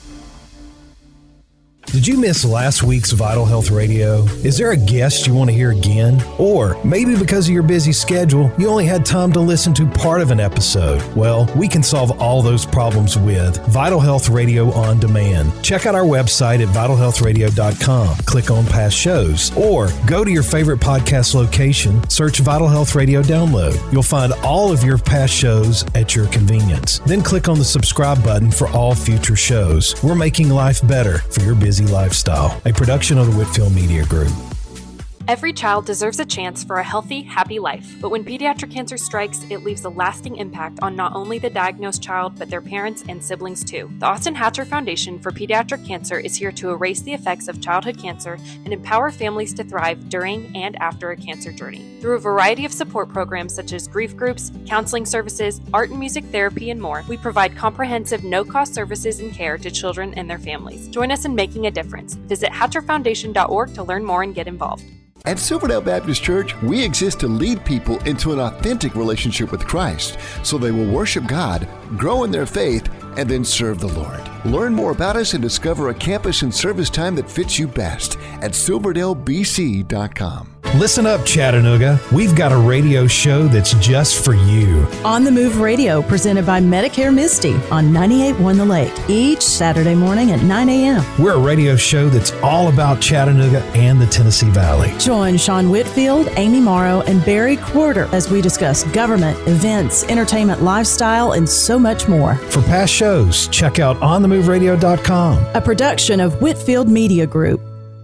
A: Did you miss last week's Vital Health Radio? Is there a guest you want to hear again? Or maybe because of your busy schedule, you only had time to listen to part of an episode? Well, we can solve all those problems with Vital Health Radio On Demand. Check out our website at vital health radio dot com. Click on past shows, or go to your favorite podcast location, search Vital Health Radio Download. You'll find all of your past shows at your convenience. Then click on the subscribe button for all future shows. We're making life better for your busy lifestyle, a production of the Whitfield Media Group.
M: Every child deserves a chance for a healthy, happy life. But when pediatric cancer strikes, it leaves a lasting impact on not only the diagnosed child, but their parents and siblings too. The Austin Hatcher Foundation for Pediatric Cancer is here to erase the effects of childhood cancer and empower families to thrive during and after a cancer journey. Through a variety of support programs such as grief groups, counseling services, art and music therapy, and more, we provide comprehensive, no-cost services and care to children and their families. Join us in making a difference. Visit hatcher foundation dot org to learn more and get involved.
N: At Silverdale Baptist Church, we exist to lead people into an authentic relationship with Christ so they will worship God, grow in their faith, and then serve the Lord. Learn more about us and discover a campus and service time that fits you best at silverdale b c dot com.
A: Listen up, Chattanooga. We've got a radio show that's just for you.
O: On the Move Radio, presented by Medicare Misty on ninety-eight point one The Lake, each Saturday morning at nine a.m.
A: We're a radio show that's all about Chattanooga and the Tennessee Valley.
O: Join Sean Whitfield, Amy Morrow, and Barry Quarter as we discuss government, events, entertainment, lifestyle, and so much more.
A: For past shows, check out on the move radio dot com.
O: A production of Whitfield Media Group.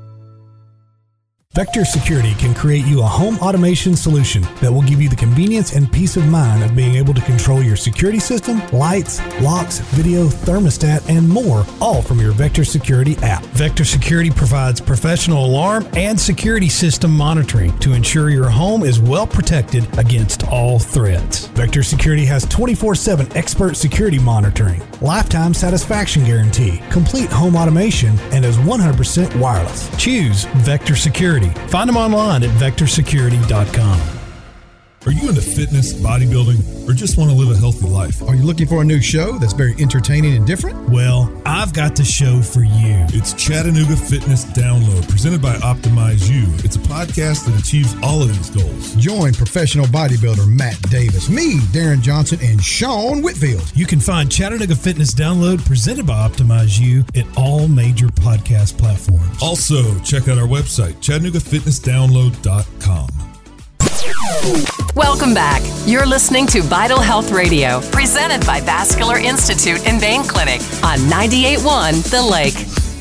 F: Vector Security can create you a home automation solution that will give you the convenience and peace of mind of being able to control your security system, lights, locks, video, thermostat, and more, all from your Vector Security app.
A: Vector Security provides professional alarm and security system monitoring to ensure your home is well protected against all threats.
F: Vector Security has twenty-four seven expert security monitoring, lifetime satisfaction guarantee, complete home automation, and is one hundred percent wireless.
A: Choose Vector Security. Find them online at vector security dot com.
E: Are you into fitness, bodybuilding, or just want to live a healthy life?
P: Are you looking for a new show that's very entertaining and different?
A: Well, I've got the show for you.
E: It's Chattanooga Fitness Download, presented by Optimize You. It's a podcast that achieves all of these goals.
P: Join professional bodybuilder Matt Davis, me, Darren Johnson, and Sean Whitfield.
A: You can find Chattanooga Fitness Download, presented by Optimize You, at all major podcast platforms.
E: Also, check out our website, chattanooga fitness download dot com.
B: Welcome back. You're listening to Vital Health Radio, presented by Vascular Institute and Vein Clinic on ninety-eight point one The Lake.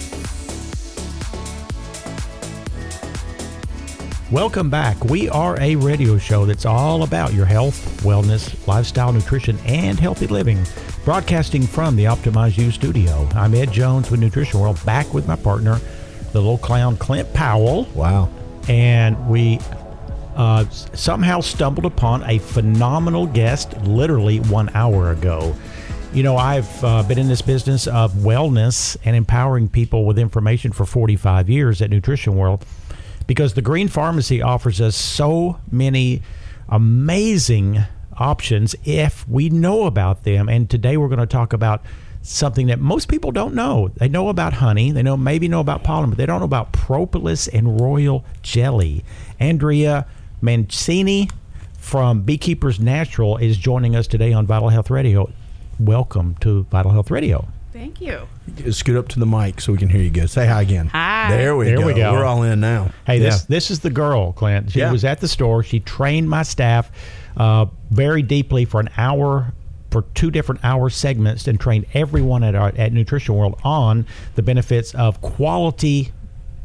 C: Welcome back. We are a radio show that's all about your health, wellness, lifestyle, nutrition, and healthy living. Broadcasting from the Optimize You studio. I'm Ed Jones with Nutrition World, back with my partner, the little clown Clint Powell.
D: Wow.
C: And we uh, somehow stumbled upon a phenomenal guest literally one hour ago. You know, I've uh, been in this business of wellness and empowering people with information for forty-five years at Nutrition World, because the Green Pharmacy offers us so many amazing options if we know about them. And today we're going to talk about something that most people don't know. They know about honey, they know maybe know about pollen, but they don't know about propolis and royal jelly. Andrea Mancini from Beekeepers Natural is joining us today on Vital Health Radio. Welcome to Vital Health Radio.
Q: Thank you.
D: Scoot up to the mic so we can hear you good. Say hi again.
Q: Hi.
D: There we,
C: there
D: go.
C: we go.
D: We're all in now.
C: Hey,
D: yeah.
C: this this is the girl, Clint. She
D: yeah.
C: was at the store. She trained my staff uh, very deeply for an hour, for two different hour segments, and trained everyone at our, at Nutrition World on the benefits of quality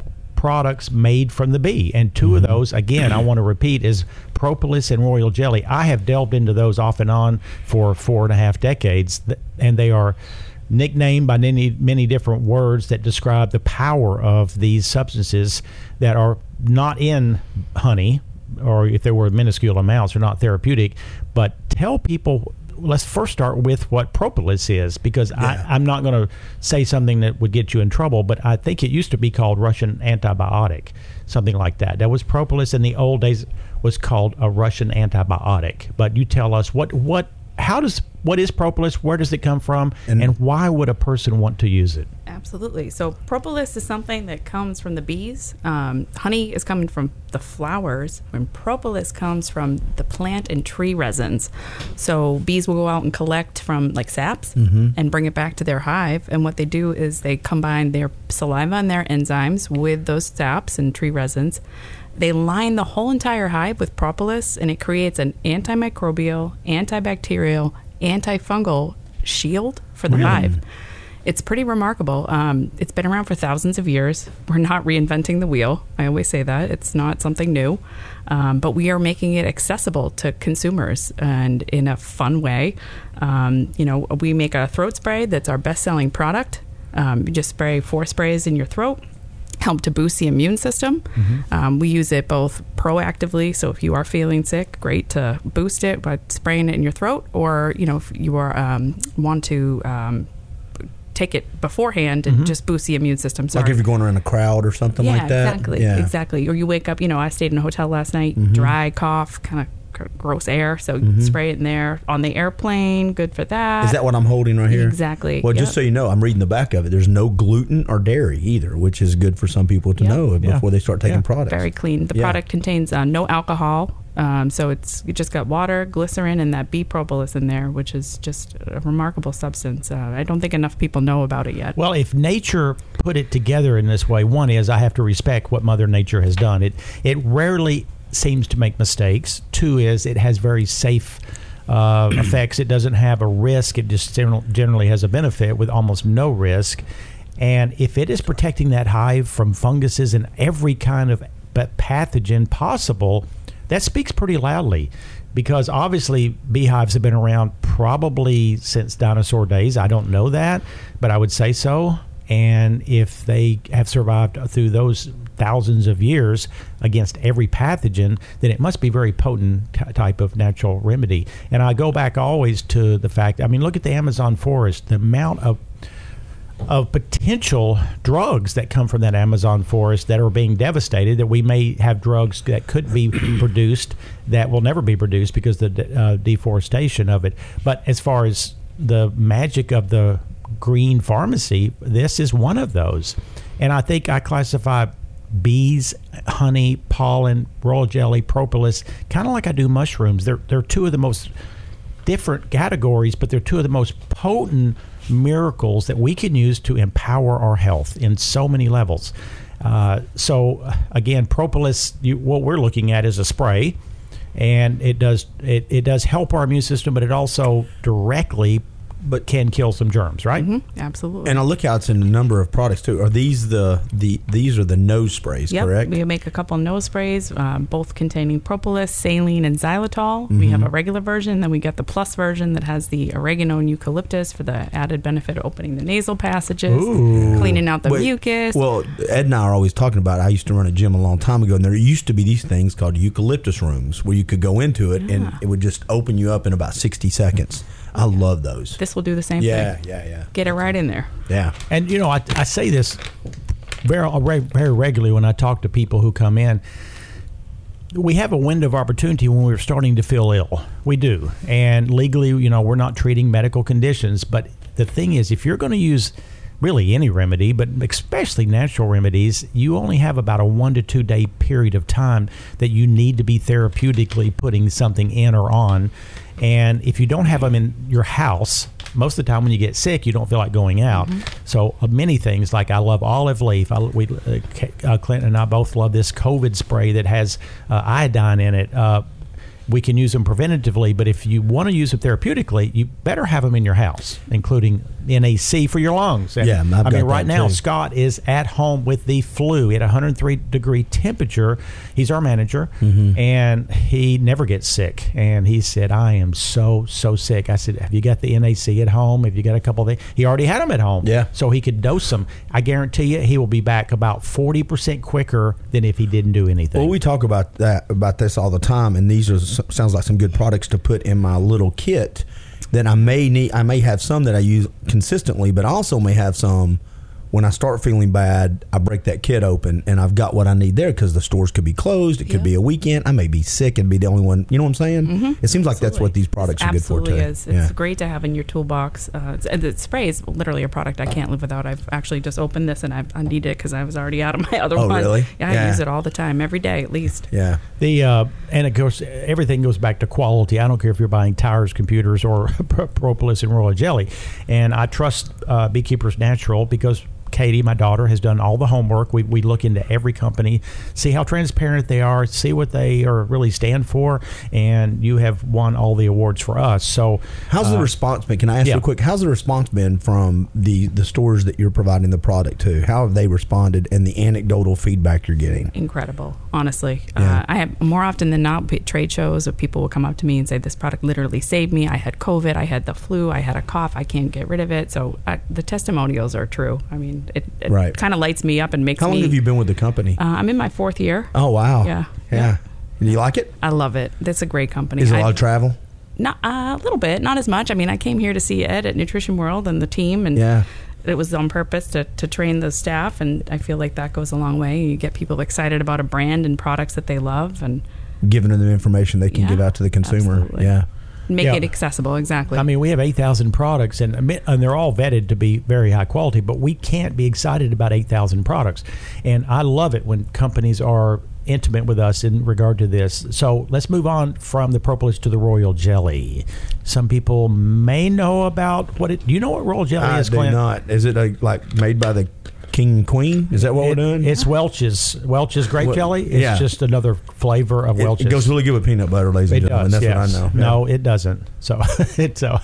C: products made from the bee. And two mm-hmm. of those, again, I want to repeat, is propolis and royal jelly. I have delved into those off and on for four and a half decades, and they are nicknamed by many, many different words that describe the power of these substances that are not in honey, or if there were minuscule amounts, are not therapeutic. But tell people, let's first start with what propolis is, because yeah. I, I'm not going to say something that would get you in trouble, but I think it used to be called Russian antibiotic, something like that. That was propolis in the old days, was called a Russian antibiotic. But you tell us, what, what, how does, what is propolis? Where does it come from? And, and why would a person want to use it?
Q: Absolutely. So propolis is something that comes from the bees. Um, honey is coming from the flowers, and propolis comes from the plant and tree resins. So bees will go out and collect from like saps mm-hmm. and bring it back to their hive. And what they do is they combine their saliva and their enzymes with those saps and tree resins. They line the whole entire hive with propolis, and it creates an antimicrobial, antibacterial, antifungal shield for the really? hive. It's pretty remarkable. Um, it's been around for thousands of years. We're not reinventing the wheel. I always say that. It's not something new. Um, but we are making it accessible to consumers and in a fun way. Um, you know, we make a throat spray that's our best-selling product. Um, you just spray four sprays in your throat, help to boost the immune system. Mm-hmm. Um, we use it both proactively, so if you are feeling sick, great to boost it by spraying it in your throat, or, you know, if you are um, want to um, take it beforehand and mm-hmm. just boost the immune system. Sorry.
D: Like if you're going around a crowd or something
Q: yeah,
D: like that?
Q: Exactly, yeah, exactly. Or you wake up, you know, I stayed in a hotel last night, mm-hmm. dry cough, kind of gross air, so mm-hmm. spray it in there. On the airplane, good for that.
D: Is that what I'm holding right here?
Q: Exactly.
D: Well,
Q: yep.
D: just so you know, I'm reading the back of it. There's no gluten or dairy either, which is good for some people to yep. know before yeah. they start taking yeah. products.
Q: Very clean. The yeah. product contains uh, no alcohol, um, so it's you just got water, glycerin, and that bee propolis in there, which is just a remarkable substance. Uh, I don't think enough people know about it yet.
C: Well, if nature put it together in this way, one is I have to respect what Mother Nature has done. It it rarely seems to make mistakes. Two is it has very safe uh, effects. It doesn't have a risk. It just generally has a benefit with almost no risk. And if it is protecting that hive from funguses and every kind of pathogen possible, that speaks pretty loudly, because obviously beehives have been around probably since dinosaur days. I don't know that, but I would say so. And if they have survived through those thousands of years against every pathogen, then it must be very potent t- type of natural remedy. And I go back always to the fact, I mean, look at the Amazon forest, the amount of of potential drugs that come from that Amazon forest that are being devastated, that we may have drugs that could be produced that will never be produced because of the uh, deforestation of it. But as far as the magic of the green pharmacy, this is one of those. And I think I classify bees, honey, pollen, royal jelly, propolis, kind of like I do mushrooms. They're, they're two of the most different categories, but they're two of the most potent miracles that we can use to empower our health in so many levels. Uh, so again, propolis, you, what we're looking at is a spray, and it does it, it does help our immune system, but it also directly but can kill some germs, right?
Q: Mm-hmm. Absolutely.
D: And I look out in a number of products too. Are these the, the these are the nose sprays,
Q: yep.
D: correct?
Q: We make a couple nose sprays, um, both containing propolis, saline, and xylitol. Mm-hmm. We have a regular version, then we get the plus version that has the oregano and eucalyptus for the added benefit of opening the nasal passages, Ooh. cleaning out the Wait, mucus.
D: Well, Ed and I are always talking about it. I used to run a gym a long time ago, and there used to be these things called eucalyptus rooms where you could go into it, yeah. and it would just open you up in about sixty seconds. I love those.
Q: This will do the same
D: yeah,
Q: thing.
D: Yeah, yeah, yeah.
Q: Get it right in there.
D: Yeah.
C: And, you know, I, I say this very, very regularly when I talk to people who come in. We have a window of opportunity when we're starting to feel ill. We do. And legally, you know, we're not treating medical conditions. But the thing is, if you're going to use really any remedy, but especially natural remedies, you only have about a one to two day period of time that you need to be therapeutically putting something in or on. And if you don't have them in your house, most of the time when you get sick, you don't feel like going out. Mm-hmm. So uh, many things, like I love olive leaf. I, we, uh, uh, Clinton and I both love this COVID spray that has uh, iodine in it. Uh, we can use them preventatively, but if you want to use them therapeutically, you better have them in your house, including N A C for your lungs. And,
D: Yeah, I've
C: I
D: got
C: mean, right
D: that
C: now
D: too.
C: Scott is at home with the flu at one hundred three degree temperature. He's our manager,
D: Mm-hmm.
C: and he never gets sick. And he said, "I am so so sick." I said, "Have you got the N A C at home? Have you got a couple of things?" He already had them at home,
D: Yeah.
C: so he could dose them. I guarantee you, he will be back about forty percent quicker than if he didn't do anything.
D: Well, we talk about that about this all the time, and these are sounds like some good products to put in my little kit. That I may need. I may have some that I use consistently, but I also may have some. When I start feeling bad, I break that kit open, and I've got what I need there because the stores could be closed. It could
Q: Yeah.
D: be a weekend. I may be sick and be the only one. You know what I'm saying?
Q: Mhm.
D: It seems like that's what these products are good for too.
Q: Absolutely is. It's
D: Yeah.
Q: great to have in your toolbox. Uh, it's, and the spray is literally a product I can't live without. I've actually just opened this and I've, I need it because I was already out of my other
D: Oh,
Q: one.
D: really?
Q: Yeah, I
D: Yeah.
Q: use it all the time, every day at least.
D: Yeah.
C: The uh, and of course everything goes back to quality. I don't care if you're buying tires, computers, or propolis and royal jelly. And I trust uh, Beekeepers Natural because Katie, my daughter, has done all the homework. We, we look into every company, see how transparent they are, see what they are really stand for, and you have won all the awards for us. So,
D: How's the
C: uh,
D: response been? Can I ask
C: yeah.
D: you quick? How's the response been from the the stores that you're providing the product to? How have they responded, and the anecdotal feedback you're getting?
Q: Incredible, honestly.
D: Yeah.
Q: Uh, I have more often than not p- trade shows of people will come up to me and say, "This product literally saved me. I had COVID, I had the flu, I had a cough, I can't get rid of it." So I, the testimonials are true. I mean, it, it
D: Right.
Q: kind of lights me up and makes
D: How long
Q: me.
D: have you been with the company?
Q: Uh, I'm in my fourth year.
D: Oh wow!
Q: Yeah.
D: yeah. Do you like it?
Q: I love it. That's a great company.
D: Is it a
Q: I-
D: lot of travel?
Q: Not uh, a little bit, not as much. I mean, I came here to see Ed at Nutrition World and the team, and
D: Yeah.
Q: it was on purpose to, to train the staff. And I feel like that goes a long way. You get people excited about a brand and products that they love, and
D: Giving them the information they can
Q: Yeah,
D: give out to the consumer.
Q: absolutely.
D: Yeah.
Q: make
C: Yeah.
Q: it accessible. Exactly.
C: I mean, we have eight thousand products, and and they're all vetted to be very high quality, but we can't be excited about eight thousand products. And I love it when companies are intimate with us in regard to this. So let's move on from the propolis to the royal jelly. Some people may know about what it. Do you know what royal jelly
D: I
C: is,
D: do
C: Clint?
D: not. Is it a, like made by the king and queen? Is that what
C: It-
D: we're doing?
C: It's Welch's. Welch's grape
D: What-
C: jelly. It's
D: yeah.
C: just another flavor of
D: It,
C: Welch's.
D: it goes really good with peanut butter, ladies and
C: It
D: gentlemen.
C: does,
D: That's
C: yes.
D: what I know.
C: No, it doesn't. So it's so.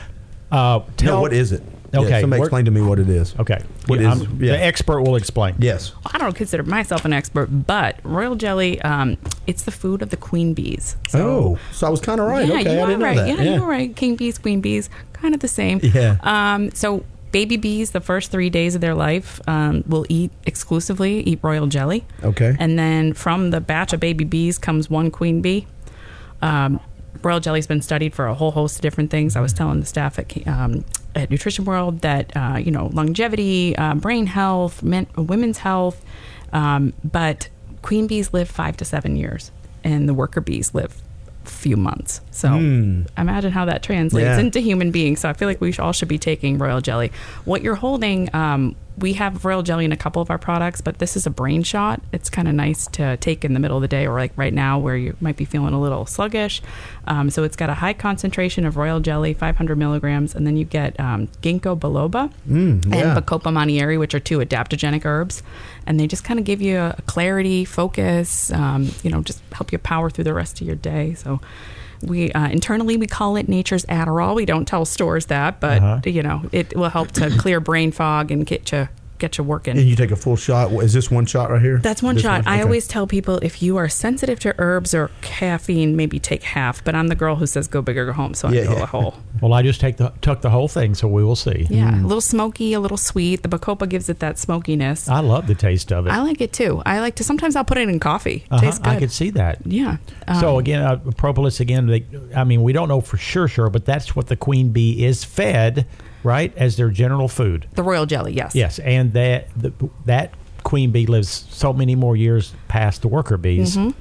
C: Uh, tell,
D: No, what is it?
C: Okay,
D: Yeah, somebody
C: we're-
D: explain to me what it is.
C: Okay,
D: What
C: Yeah,
D: is-
C: I'm-
D: yeah.
C: the expert will explain.
D: Yes.
Q: I don't consider myself an expert, but royal jelly, um, it's the food of the queen bees. So,
D: oh, so I was kind of right.
Q: Yeah,
D: okay,
Q: you
D: I
Q: are
D: didn't
Q: right.
D: know that.
Q: Yeah, you were right. King bees, queen bees, kind of the same.
D: Yeah.
Q: Um, so baby bees, the first three days of their life, um, will eat exclusively eat royal jelly.
D: Okay.
Q: And then from the batch of baby bees comes one queen bee. Um, royal jelly's been studied for a whole host of different things. I was telling the staff at um, at Nutrition World that uh, you know longevity, uh, brain health, men, women's health, um, but queen bees live five to seven years, and the worker bees live a few months. So
D: Mm.
Q: imagine how that translates
D: Yeah.
Q: into human beings. So I feel like we all should be taking royal jelly. What you're holding, um, we have royal jelly in a couple of our products, but this is a brain shot. It's kind of nice to take in the middle of the day, or like right now where you might be feeling a little sluggish. Um, so it's got a high concentration of royal jelly, five hundred milligrams, and then you get um, ginkgo biloba
D: Mm, yeah.
Q: and bacopa monnieri, which are two adaptogenic herbs, and they just kind of give you a clarity, focus, um, you know, just help you power through the rest of your day. So we uh, internally we call it nature's Adderall. We don't tell stores that, but
D: Uh-huh.
Q: you know, it will help to clear brain fog and get you get you working.
D: And you take a full shot. Is this one shot right here?
Q: That's one
D: This
Q: shot. I
D: Okay.
Q: always tell people if you are sensitive to herbs or caffeine, maybe take half. But I'm the girl who says go big or go home, so I
C: Yeah,
Q: go
C: yeah.
Q: a whole.
C: Well, I just take the took the whole thing, so we will see.
Q: Yeah, a little smoky, a little sweet. The bacopa gives it that smokiness.
C: I love the taste of it.
Q: I like it too. I like to. Sometimes I'll put it in coffee.
C: Uh-huh,
Q: Tastes good.
C: I could see that.
Q: Yeah.
C: so
Q: Um,
C: again, uh, propolis again. They, I mean, we don't know for sure, sure, but that's what the queen bee is fed, right, as their general food.
Q: The royal jelly, yes.
C: Yes, and that the, that queen bee lives so many more years past the worker bees.
Q: Mhm.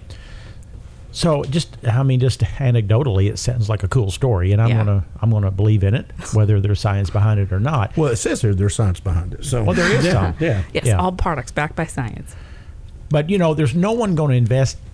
C: So just, I mean, just anecdotally, it sounds like a cool story, and I'm
Q: Yeah.
C: gonna, I'm gonna believe in it, whether there's science behind it or not.
D: Well, it says here there's science behind it. So
C: Well, there is
D: yeah,
C: some.
D: Yeah.
Q: Yes,
C: Yeah.
Q: all products backed by science.
C: But you know, there's no one going to invest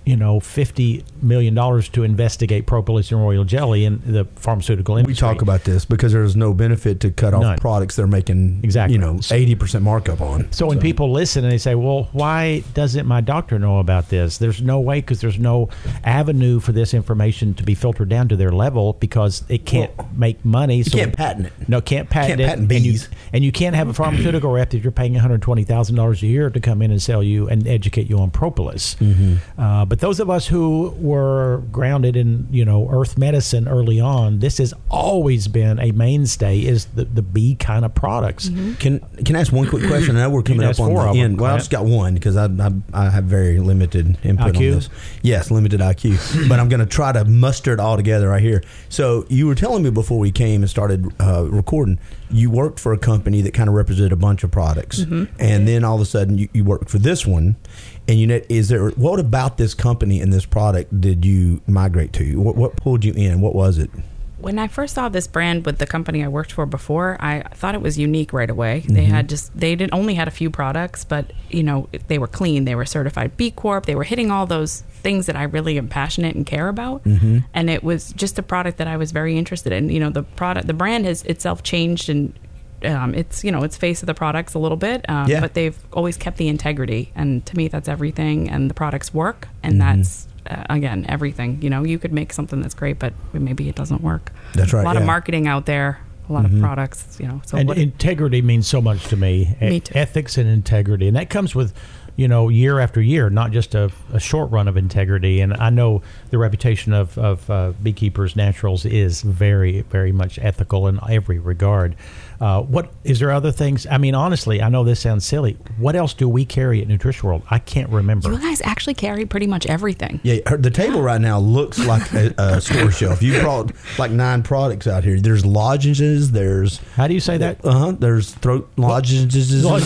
C: you know, fifty million dollars to investigate propolis and royal jelly in the pharmaceutical industry.
D: We talk about this because there's no benefit to cut off
C: None.
D: products they're making,
C: exactly.
D: you know, eighty percent markup on.
C: So when people listen and they say, well, why doesn't my doctor know about this? There's no way, because there's no avenue for this information to be filtered down to their level, because it can't well, make money.
D: You
C: so
D: can't patent it.
C: No, can't patent
D: can't
C: it.
D: Patent bees.
C: And you, and you can't have a pharmaceutical rep that you're paying one hundred twenty thousand dollars a year to come in and sell you and educate you on propolis.
D: Mm-hmm.
C: Uh, but those of us who were grounded in, you know, earth medicine early on, this has always been a mainstay, is the, the bee kind of products.
D: Mm-hmm. Can can I ask one quick question? I know we're coming up on the end. Well, I just got one because I, I I have very limited input
C: I Q?
D: on this. Yes, limited I Q. But I'm going to try to muster it all together right here. So you were telling me before we came and started uh, recording, you worked for a company that kind of represented a bunch of products,
Q: Mm-hmm.
D: and then all of a sudden you, you worked for this one. And you know, is there what about this company and this product did you migrate to? What, what pulled you in? What was it?
Q: When I first saw this brand with the company I worked for before, I thought it was unique right away.
D: Mm-hmm.
Q: They had just they didn't only had a few products, but you know they were clean. They were certified B Corp. They were hitting all those things that I really am passionate and care about.
D: Mm-hmm.
Q: And it was just a product that I was very interested in. You know, the product, the brand has itself changed and. Um, it's you know it's face of the products a little bit, um,
D: yeah.
Q: but they've always kept the integrity, and to me that's everything. And the products work, and
D: mm-hmm.
Q: that's uh, again everything. You know, you could make something that's great, but maybe it doesn't work.
D: That's right.
Q: A lot
D: yeah.
Q: of marketing out there, a lot
D: mm-hmm.
Q: of products. You know, so
C: and
Q: what
C: integrity means so much to me.
Q: Me too.
C: Ethics and integrity, and that comes with, you know, year after year, not just a, a short run of integrity. And I know the reputation of, of uh, Beekeepers Naturals is very, very much ethical in every regard. Uh, what is there other things? I mean, honestly, I know this sounds silly. What else do we carry at Nutrition World? I can't remember.
Q: You guys actually carry pretty much everything.
D: Yeah, her, the table right now looks like a, a store shelf. You brought like nine products out here. There's lozenges. There's
C: how do you say that?
D: Uh huh. There's throat lozenges. Hold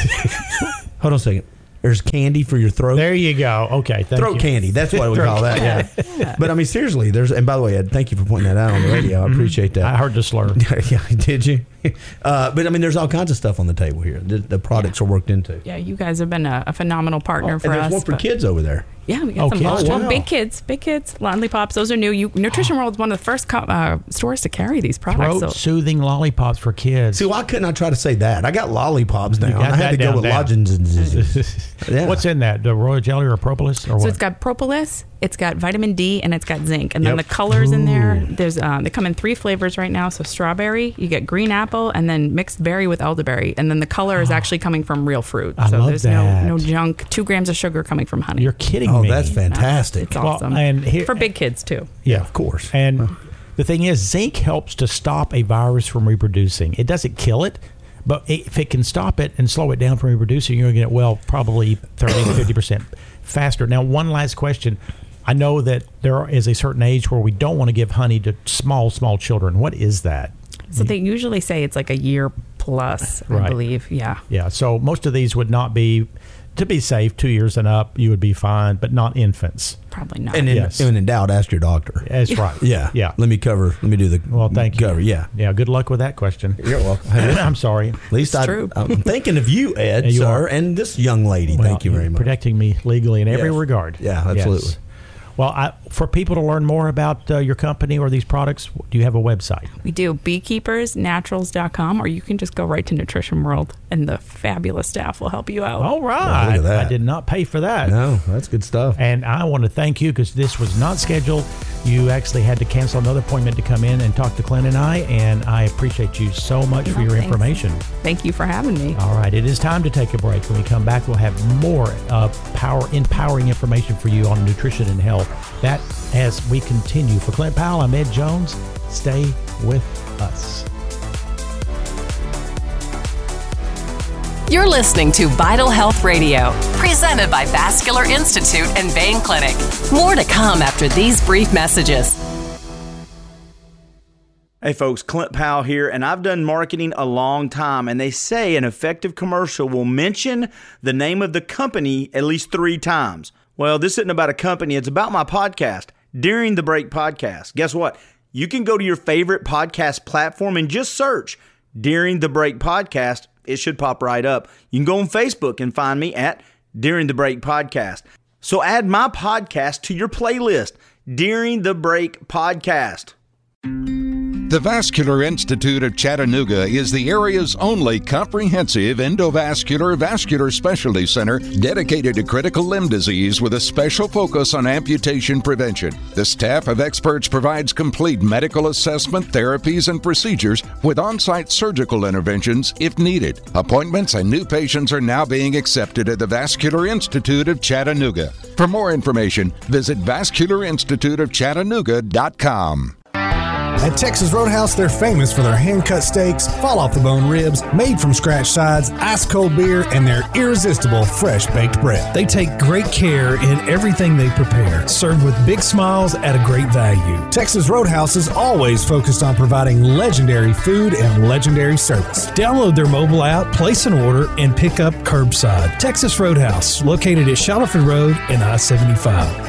D: on a second. There's candy for your throat.
C: There you go. Okay, thank
D: throat
C: you.
D: candy. That's what we call that. Yeah. yeah. But I mean, seriously, there's. And by the way, Ed, thank you for pointing that out on the radio. I appreciate that.
C: I heard the slur.
D: yeah, did you? Uh, but I mean, there's all kinds of stuff on the table here. The, the products yeah. are worked into.
Q: Yeah, you guys have been a, a phenomenal partner
D: oh,
Q: for
D: and there's
Q: us.
D: one for kids over there.
Q: Yeah, we got
C: oh,
Q: some
C: kids.
Q: oh,
D: wow.
Q: big kids, big kids, lollipops. Those are new. You, Nutrition World is one of the first co- uh, stores to carry these products.
C: Throat
Q: so.
C: soothing lollipops for kids.
D: See, why couldn't I try to say that? I got lollipops now. I had to go with
C: down.
D: lozenges. yeah.
C: What's in that? The royal jelly or propolis or
Q: so
C: what?
Q: it's got propolis, it's got vitamin D, and it's got zinc. And then
D: Yep.
Q: the colors
C: Ooh.
Q: in there, there's um, they come in three flavors right now. So strawberry, you get green apple, and then mixed berry with elderberry. And then the color is actually coming from real fruit.
C: I
Q: so
C: love
Q: there's
C: that.
Q: no no junk. Two grams of sugar coming from honey.
C: You're kidding
D: Oh,
C: me.
D: that's fantastic.
Q: It's awesome.
C: Well, and here,
Q: for big kids too.
C: Yeah,
D: of course.
C: And
D: Huh.
C: the thing is, zinc helps to stop a virus from reproducing. It doesn't kill it, but if it can stop it and slow it down from reproducing, you're going to get, well, probably thirty to fifty percent faster. Now, one last question. I know that there is a certain age where we don't want to give honey to small, small children. What is that?
Q: So they usually say it's like a year plus, I
C: Right.
Q: believe. Yeah.
C: Yeah, so most of these would not be, to be safe, two years and up, you would be fine, but not infants.
Q: Probably not.
D: And in,
C: Yes.
D: when in doubt, ask your doctor.
C: That's right.
D: Yeah.
C: Yeah.
D: Let me cover. Let me do the
C: Well, thank you.
D: cover. Yeah.
C: Yeah, good luck with that question.
D: You're welcome.
C: I'm sorry.
D: At least
Q: It's
D: I,
Q: true.
D: I'm thinking of you, Ed,
C: Yeah, you
D: sir,
C: are.
D: and this young lady.
C: Well,
D: Thank you very much.
C: Protecting me legally in every
D: Yes.
C: regard.
D: Yeah, absolutely.
C: Yes. Well, I, for people to learn more about uh, your company or these products, do you have a website?
Q: We do beekeepers naturals dot com, or you can just go right to Nutrition World, and the fabulous staff will help you out.
C: All
D: Well,
C: right.
D: look at that.
C: I did not pay for that.
D: No, that's good stuff.
C: And I want to thank you because this was not scheduled. You actually had to cancel another appointment to come in and talk to Clint and I, and I appreciate you so much for
Q: Oh,
C: your
Q: thanks.
C: information.
Q: Thank you for having me.
C: All right, it is time to take a break. When we come back, we'll have more uh, power, empowering information for you on nutrition and health. That as we continue. For Clint Powell, I'm Ed Jones. Stay with us.
B: You're listening to Vital Health Radio, presented by Vascular Institute and Vein Clinic. More to come after these brief messages.
R: Hey folks, Clint Powell here, and I've done marketing a long time, and they say an effective commercial will mention the name of the company at least three times. Well, this isn't about a company, it's about my podcast, During the Break Podcast. Guess what? You can go to your favorite podcast platform and just search During the Break Podcast. It should pop right up. You can go on Facebook and find me at During the Break Podcast. So add my podcast to your playlist, During the Break Podcast.
J: The Vascular Institute of Chattanooga is the area's only comprehensive endovascular vascular specialty center dedicated to critical limb disease with a special focus on amputation prevention. The staff of experts provides complete medical assessment, therapies, and procedures with on-site surgical interventions if needed. Appointments and new patients are now being accepted at the Vascular Institute of Chattanooga. For more information, visit vascular institute of chattanooga dot com.
F: At Texas Roadhouse, they're famous for their hand-cut steaks, fall-off-the-bone ribs, made-from-scratch sides, ice-cold beer, and their irresistible fresh-baked bread.
A: They take great care in everything they prepare, served with big smiles at a great value.
F: Texas Roadhouse is always focused on providing legendary food and legendary service.
A: Download their mobile app, place an order, and pick up curbside. Texas Roadhouse, located at Shuttleford Road and I seventy-five.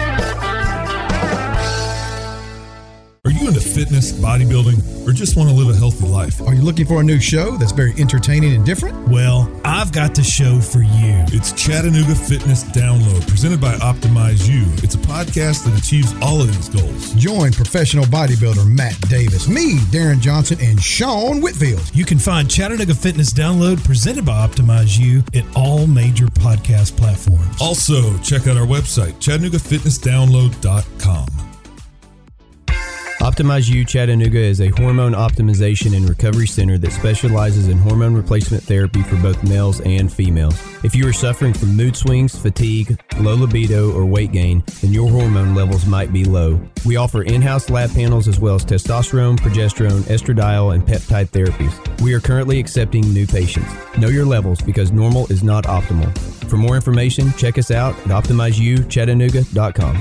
E: Are you into fitness, bodybuilding, or just want to live a healthy life?
P: Are you looking for a new show that's very entertaining and different?
A: Well, I've got the show for you.
E: It's Chattanooga Fitness Download, presented by Optimize You. It's a podcast that achieves all of these goals.
P: Join professional bodybuilder Matt Davis, me, Darren Johnson, and Sean Whitfield.
A: You can find Chattanooga Fitness Download, presented by Optimize You, at all major podcast platforms.
E: Also, check out our website, chattanooga fitness download dot com.
S: Optimize You Chattanooga is a hormone optimization and recovery center that specializes in hormone replacement therapy for both males and females. If you are suffering from mood swings, fatigue, low libido, or weight gain, then your hormone levels might be low. We offer in-house lab panels as well as testosterone, progesterone, estradiol, and peptide therapies. We are currently accepting new patients. Know your levels because normal is not optimal. For more information, check us out at optimize you chattanooga dot com.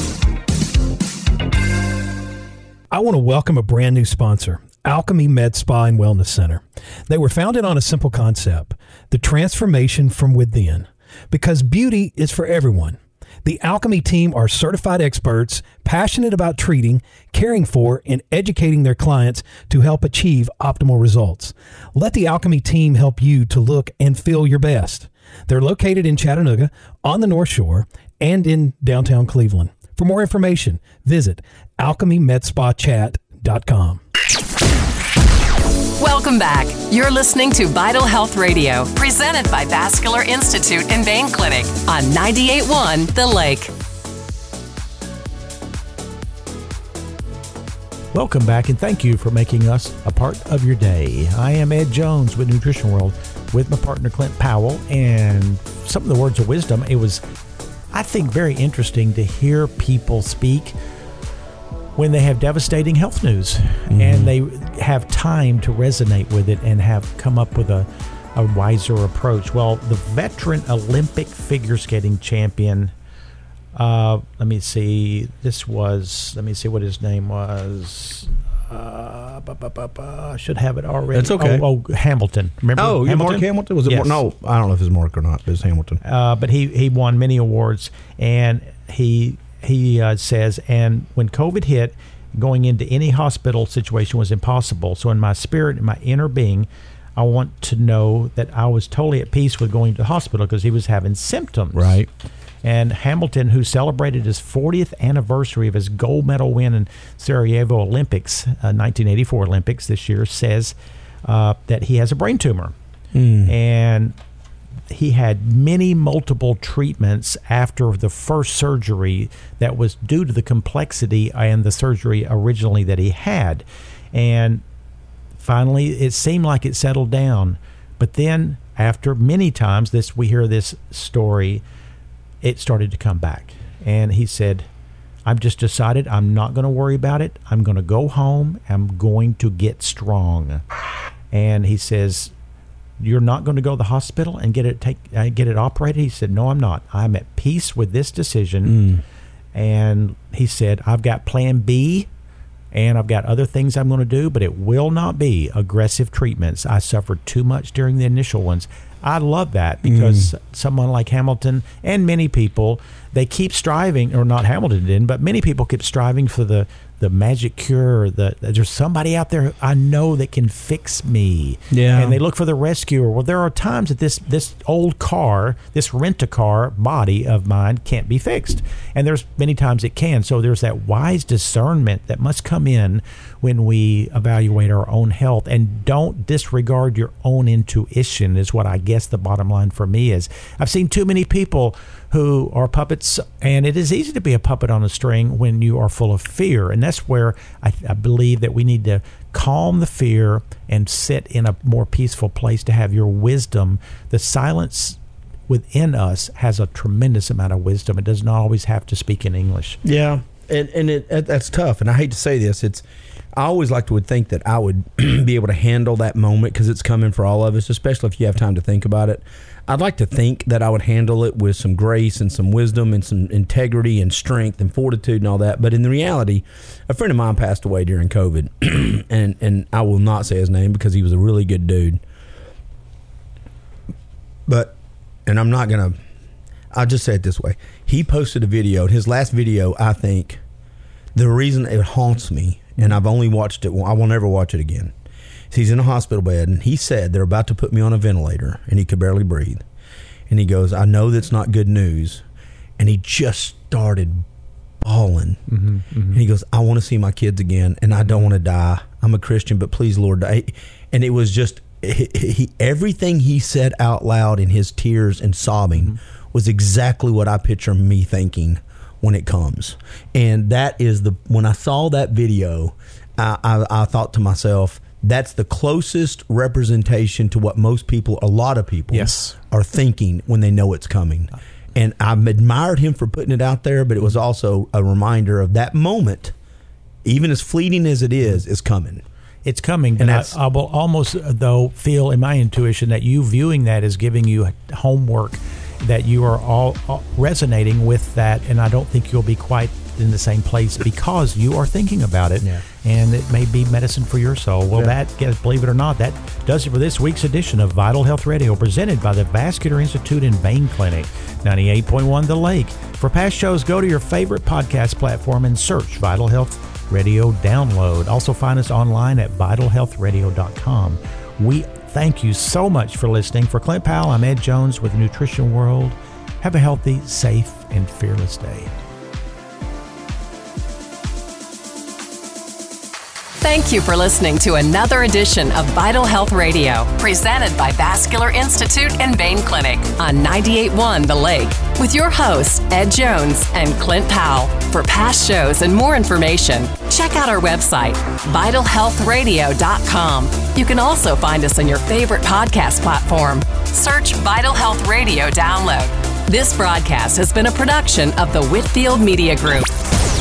A: I want to welcome a brand new sponsor, Alchemy Med Spa and Wellness Center. They were founded on a simple concept, the transformation from within, because beauty is for everyone. The Alchemy team are certified experts, passionate about treating, caring for, and educating their clients to help achieve optimal results. Let the Alchemy team help you to look and feel your best. They're located in Chattanooga, on the North Shore, and in downtown Cleveland. For more information, visit alchemy med spa chat dot com.
B: Welcome back. You're listening to Vital Health Radio, presented by Vascular Institute and Vein Clinic on ninety-eight point one The Lake.
C: Welcome back, and thank you for making us a part of your day. I am Ed Jones with Nutrition World with my partner Clint Powell, and some of the words of wisdom. It was, I think, very interesting to hear people speak when they have devastating health news, mm-hmm. and they have time to resonate with it and have come up with a, a wiser approach. Well, the veteran Olympic figure skating champion, uh, let me see, this was, let me see what his name was. Uh, bu- bu- bu- bu- I should have it already.
D: It's okay.
C: Oh, oh Hamilton. Remember
D: oh,
C: Hamilton?
D: Mark Hamilton? Was it?
C: Yes.
D: Mar- no, I don't know if it's Mark or not, but it's Hamilton.
C: Uh, but he, he won many awards, and he he uh, says, and when COVID hit, going into any hospital situation was impossible. So in my spirit, in my inner being, I want to know that I was totally at peace with going to the hospital because he was having symptoms.
D: Right.
C: And Hamilton, who celebrated his fortieth anniversary of his gold medal win in Sarajevo Olympics, uh, nineteen eighty-four Olympics this year, says uh, that he has a brain tumor. Mm. And he had many multiple treatments after the first surgery that was due to the complexity and the surgery originally that he had. And finally, it seemed like it settled down. But then after many times this, we hear this story, it started to come back. And he said, I've just decided I'm not going to worry about it. I'm going to go home. I'm going to get strong. And he says, you're not going to go to the hospital and get it take uh, get it operated? He said, no, I'm not. I'm at peace with this decision. Mm. And he said, I've got plan B and I've got other things I'm going to do, but it will not be aggressive treatments. I suffered too much during the initial ones. I love that because
D: Mm.
C: someone like Hamilton and many people, they keep striving, or not Hamilton didn't, but many people keep striving for the, the magic cure. The, there's somebody out there I know that can fix me.
D: Yeah.
C: And they look for the rescuer. Well, there are times that this, this old car, this rent-a-car body of mine can't be fixed. And there's many times it can. So there's that wise discernment that must come in when we evaluate our own health. And don't disregard your own intuition is what I guess the bottom line for me is. I've seen too many people who are puppets, and it is easy to be a puppet on a string when you are full of fear. And that's where I, I believe that we need to calm the fear and sit in a more peaceful place to have your wisdom. The silence within us has a tremendous amount of wisdom. It does not always have to speak in English.
D: Yeah, and and it, it, that's tough. And I hate to say this, it's I always like to would think that I would be able to handle that moment because it's coming for all of us, especially if you have time to think about it. I'd like to think that I would handle it with some grace and some wisdom and some integrity and strength and fortitude and all that. But in the reality, a friend of mine passed away during COVID, and and I will not say his name because he was a really good dude. But, and I'm not gonna, I'll just say it this way: he posted a video. His last video, I think, the reason it haunts me, and I've only watched it, I will never watch it again. He's in a hospital bed, and he said they're about to put me on a ventilator, and he could barely breathe. And he goes, I know that's not good news. And he just started bawling.
C: Mm-hmm, mm-hmm.
D: And he goes, I want to see my kids again, and I don't want to die. I'm a Christian, but please, Lord, die. And it was just, he, he, everything he said out loud in his tears and sobbing mm-hmm. was exactly what I picture me thinking when it comes. And that is the, when I saw that video, I, I, I thought to myself, that's the closest representation to what most people, a lot of people,
A: yes.
D: are thinking when they know it's coming. And I've admired him for putting it out there, but it was also a reminder of that moment, even as fleeting as it is, is coming.
C: It's coming,
D: And
C: but
D: that's-
C: I, I will almost, though, feel in my intuition that you viewing that is giving you homework, that you are all, all resonating with that, and I don't think you'll be quite in the same place because you are thinking about it,
D: Yeah.
C: and it may be medicine for your soul. Well,
D: Yeah.
C: that, guess, believe it or not, that does it for this week's edition of Vital Health Radio, presented by the Vascular Institute and Vein Clinic, ninety-eight point one The Lake. For past shows, go to your favorite podcast platform and search Vital Health Radio Download. Also find us online at vital health radio dot com. We thank you so much for listening. For Clint Powell, I'm Ed Jones with Nutrition World. Have a healthy, safe, and fearless day.
B: Thank you for listening to another edition of Vital Health Radio, presented by Vascular Institute and Vein Clinic on ninety-eight point one The Lake, with your hosts, Ed Jones and Clint Powell. For past shows and more information, check out our website, vital health radio dot com. You can also find us on your favorite podcast platform. Search Vital Health Radio Download. This broadcast has been a production of the Whitfield Media Group.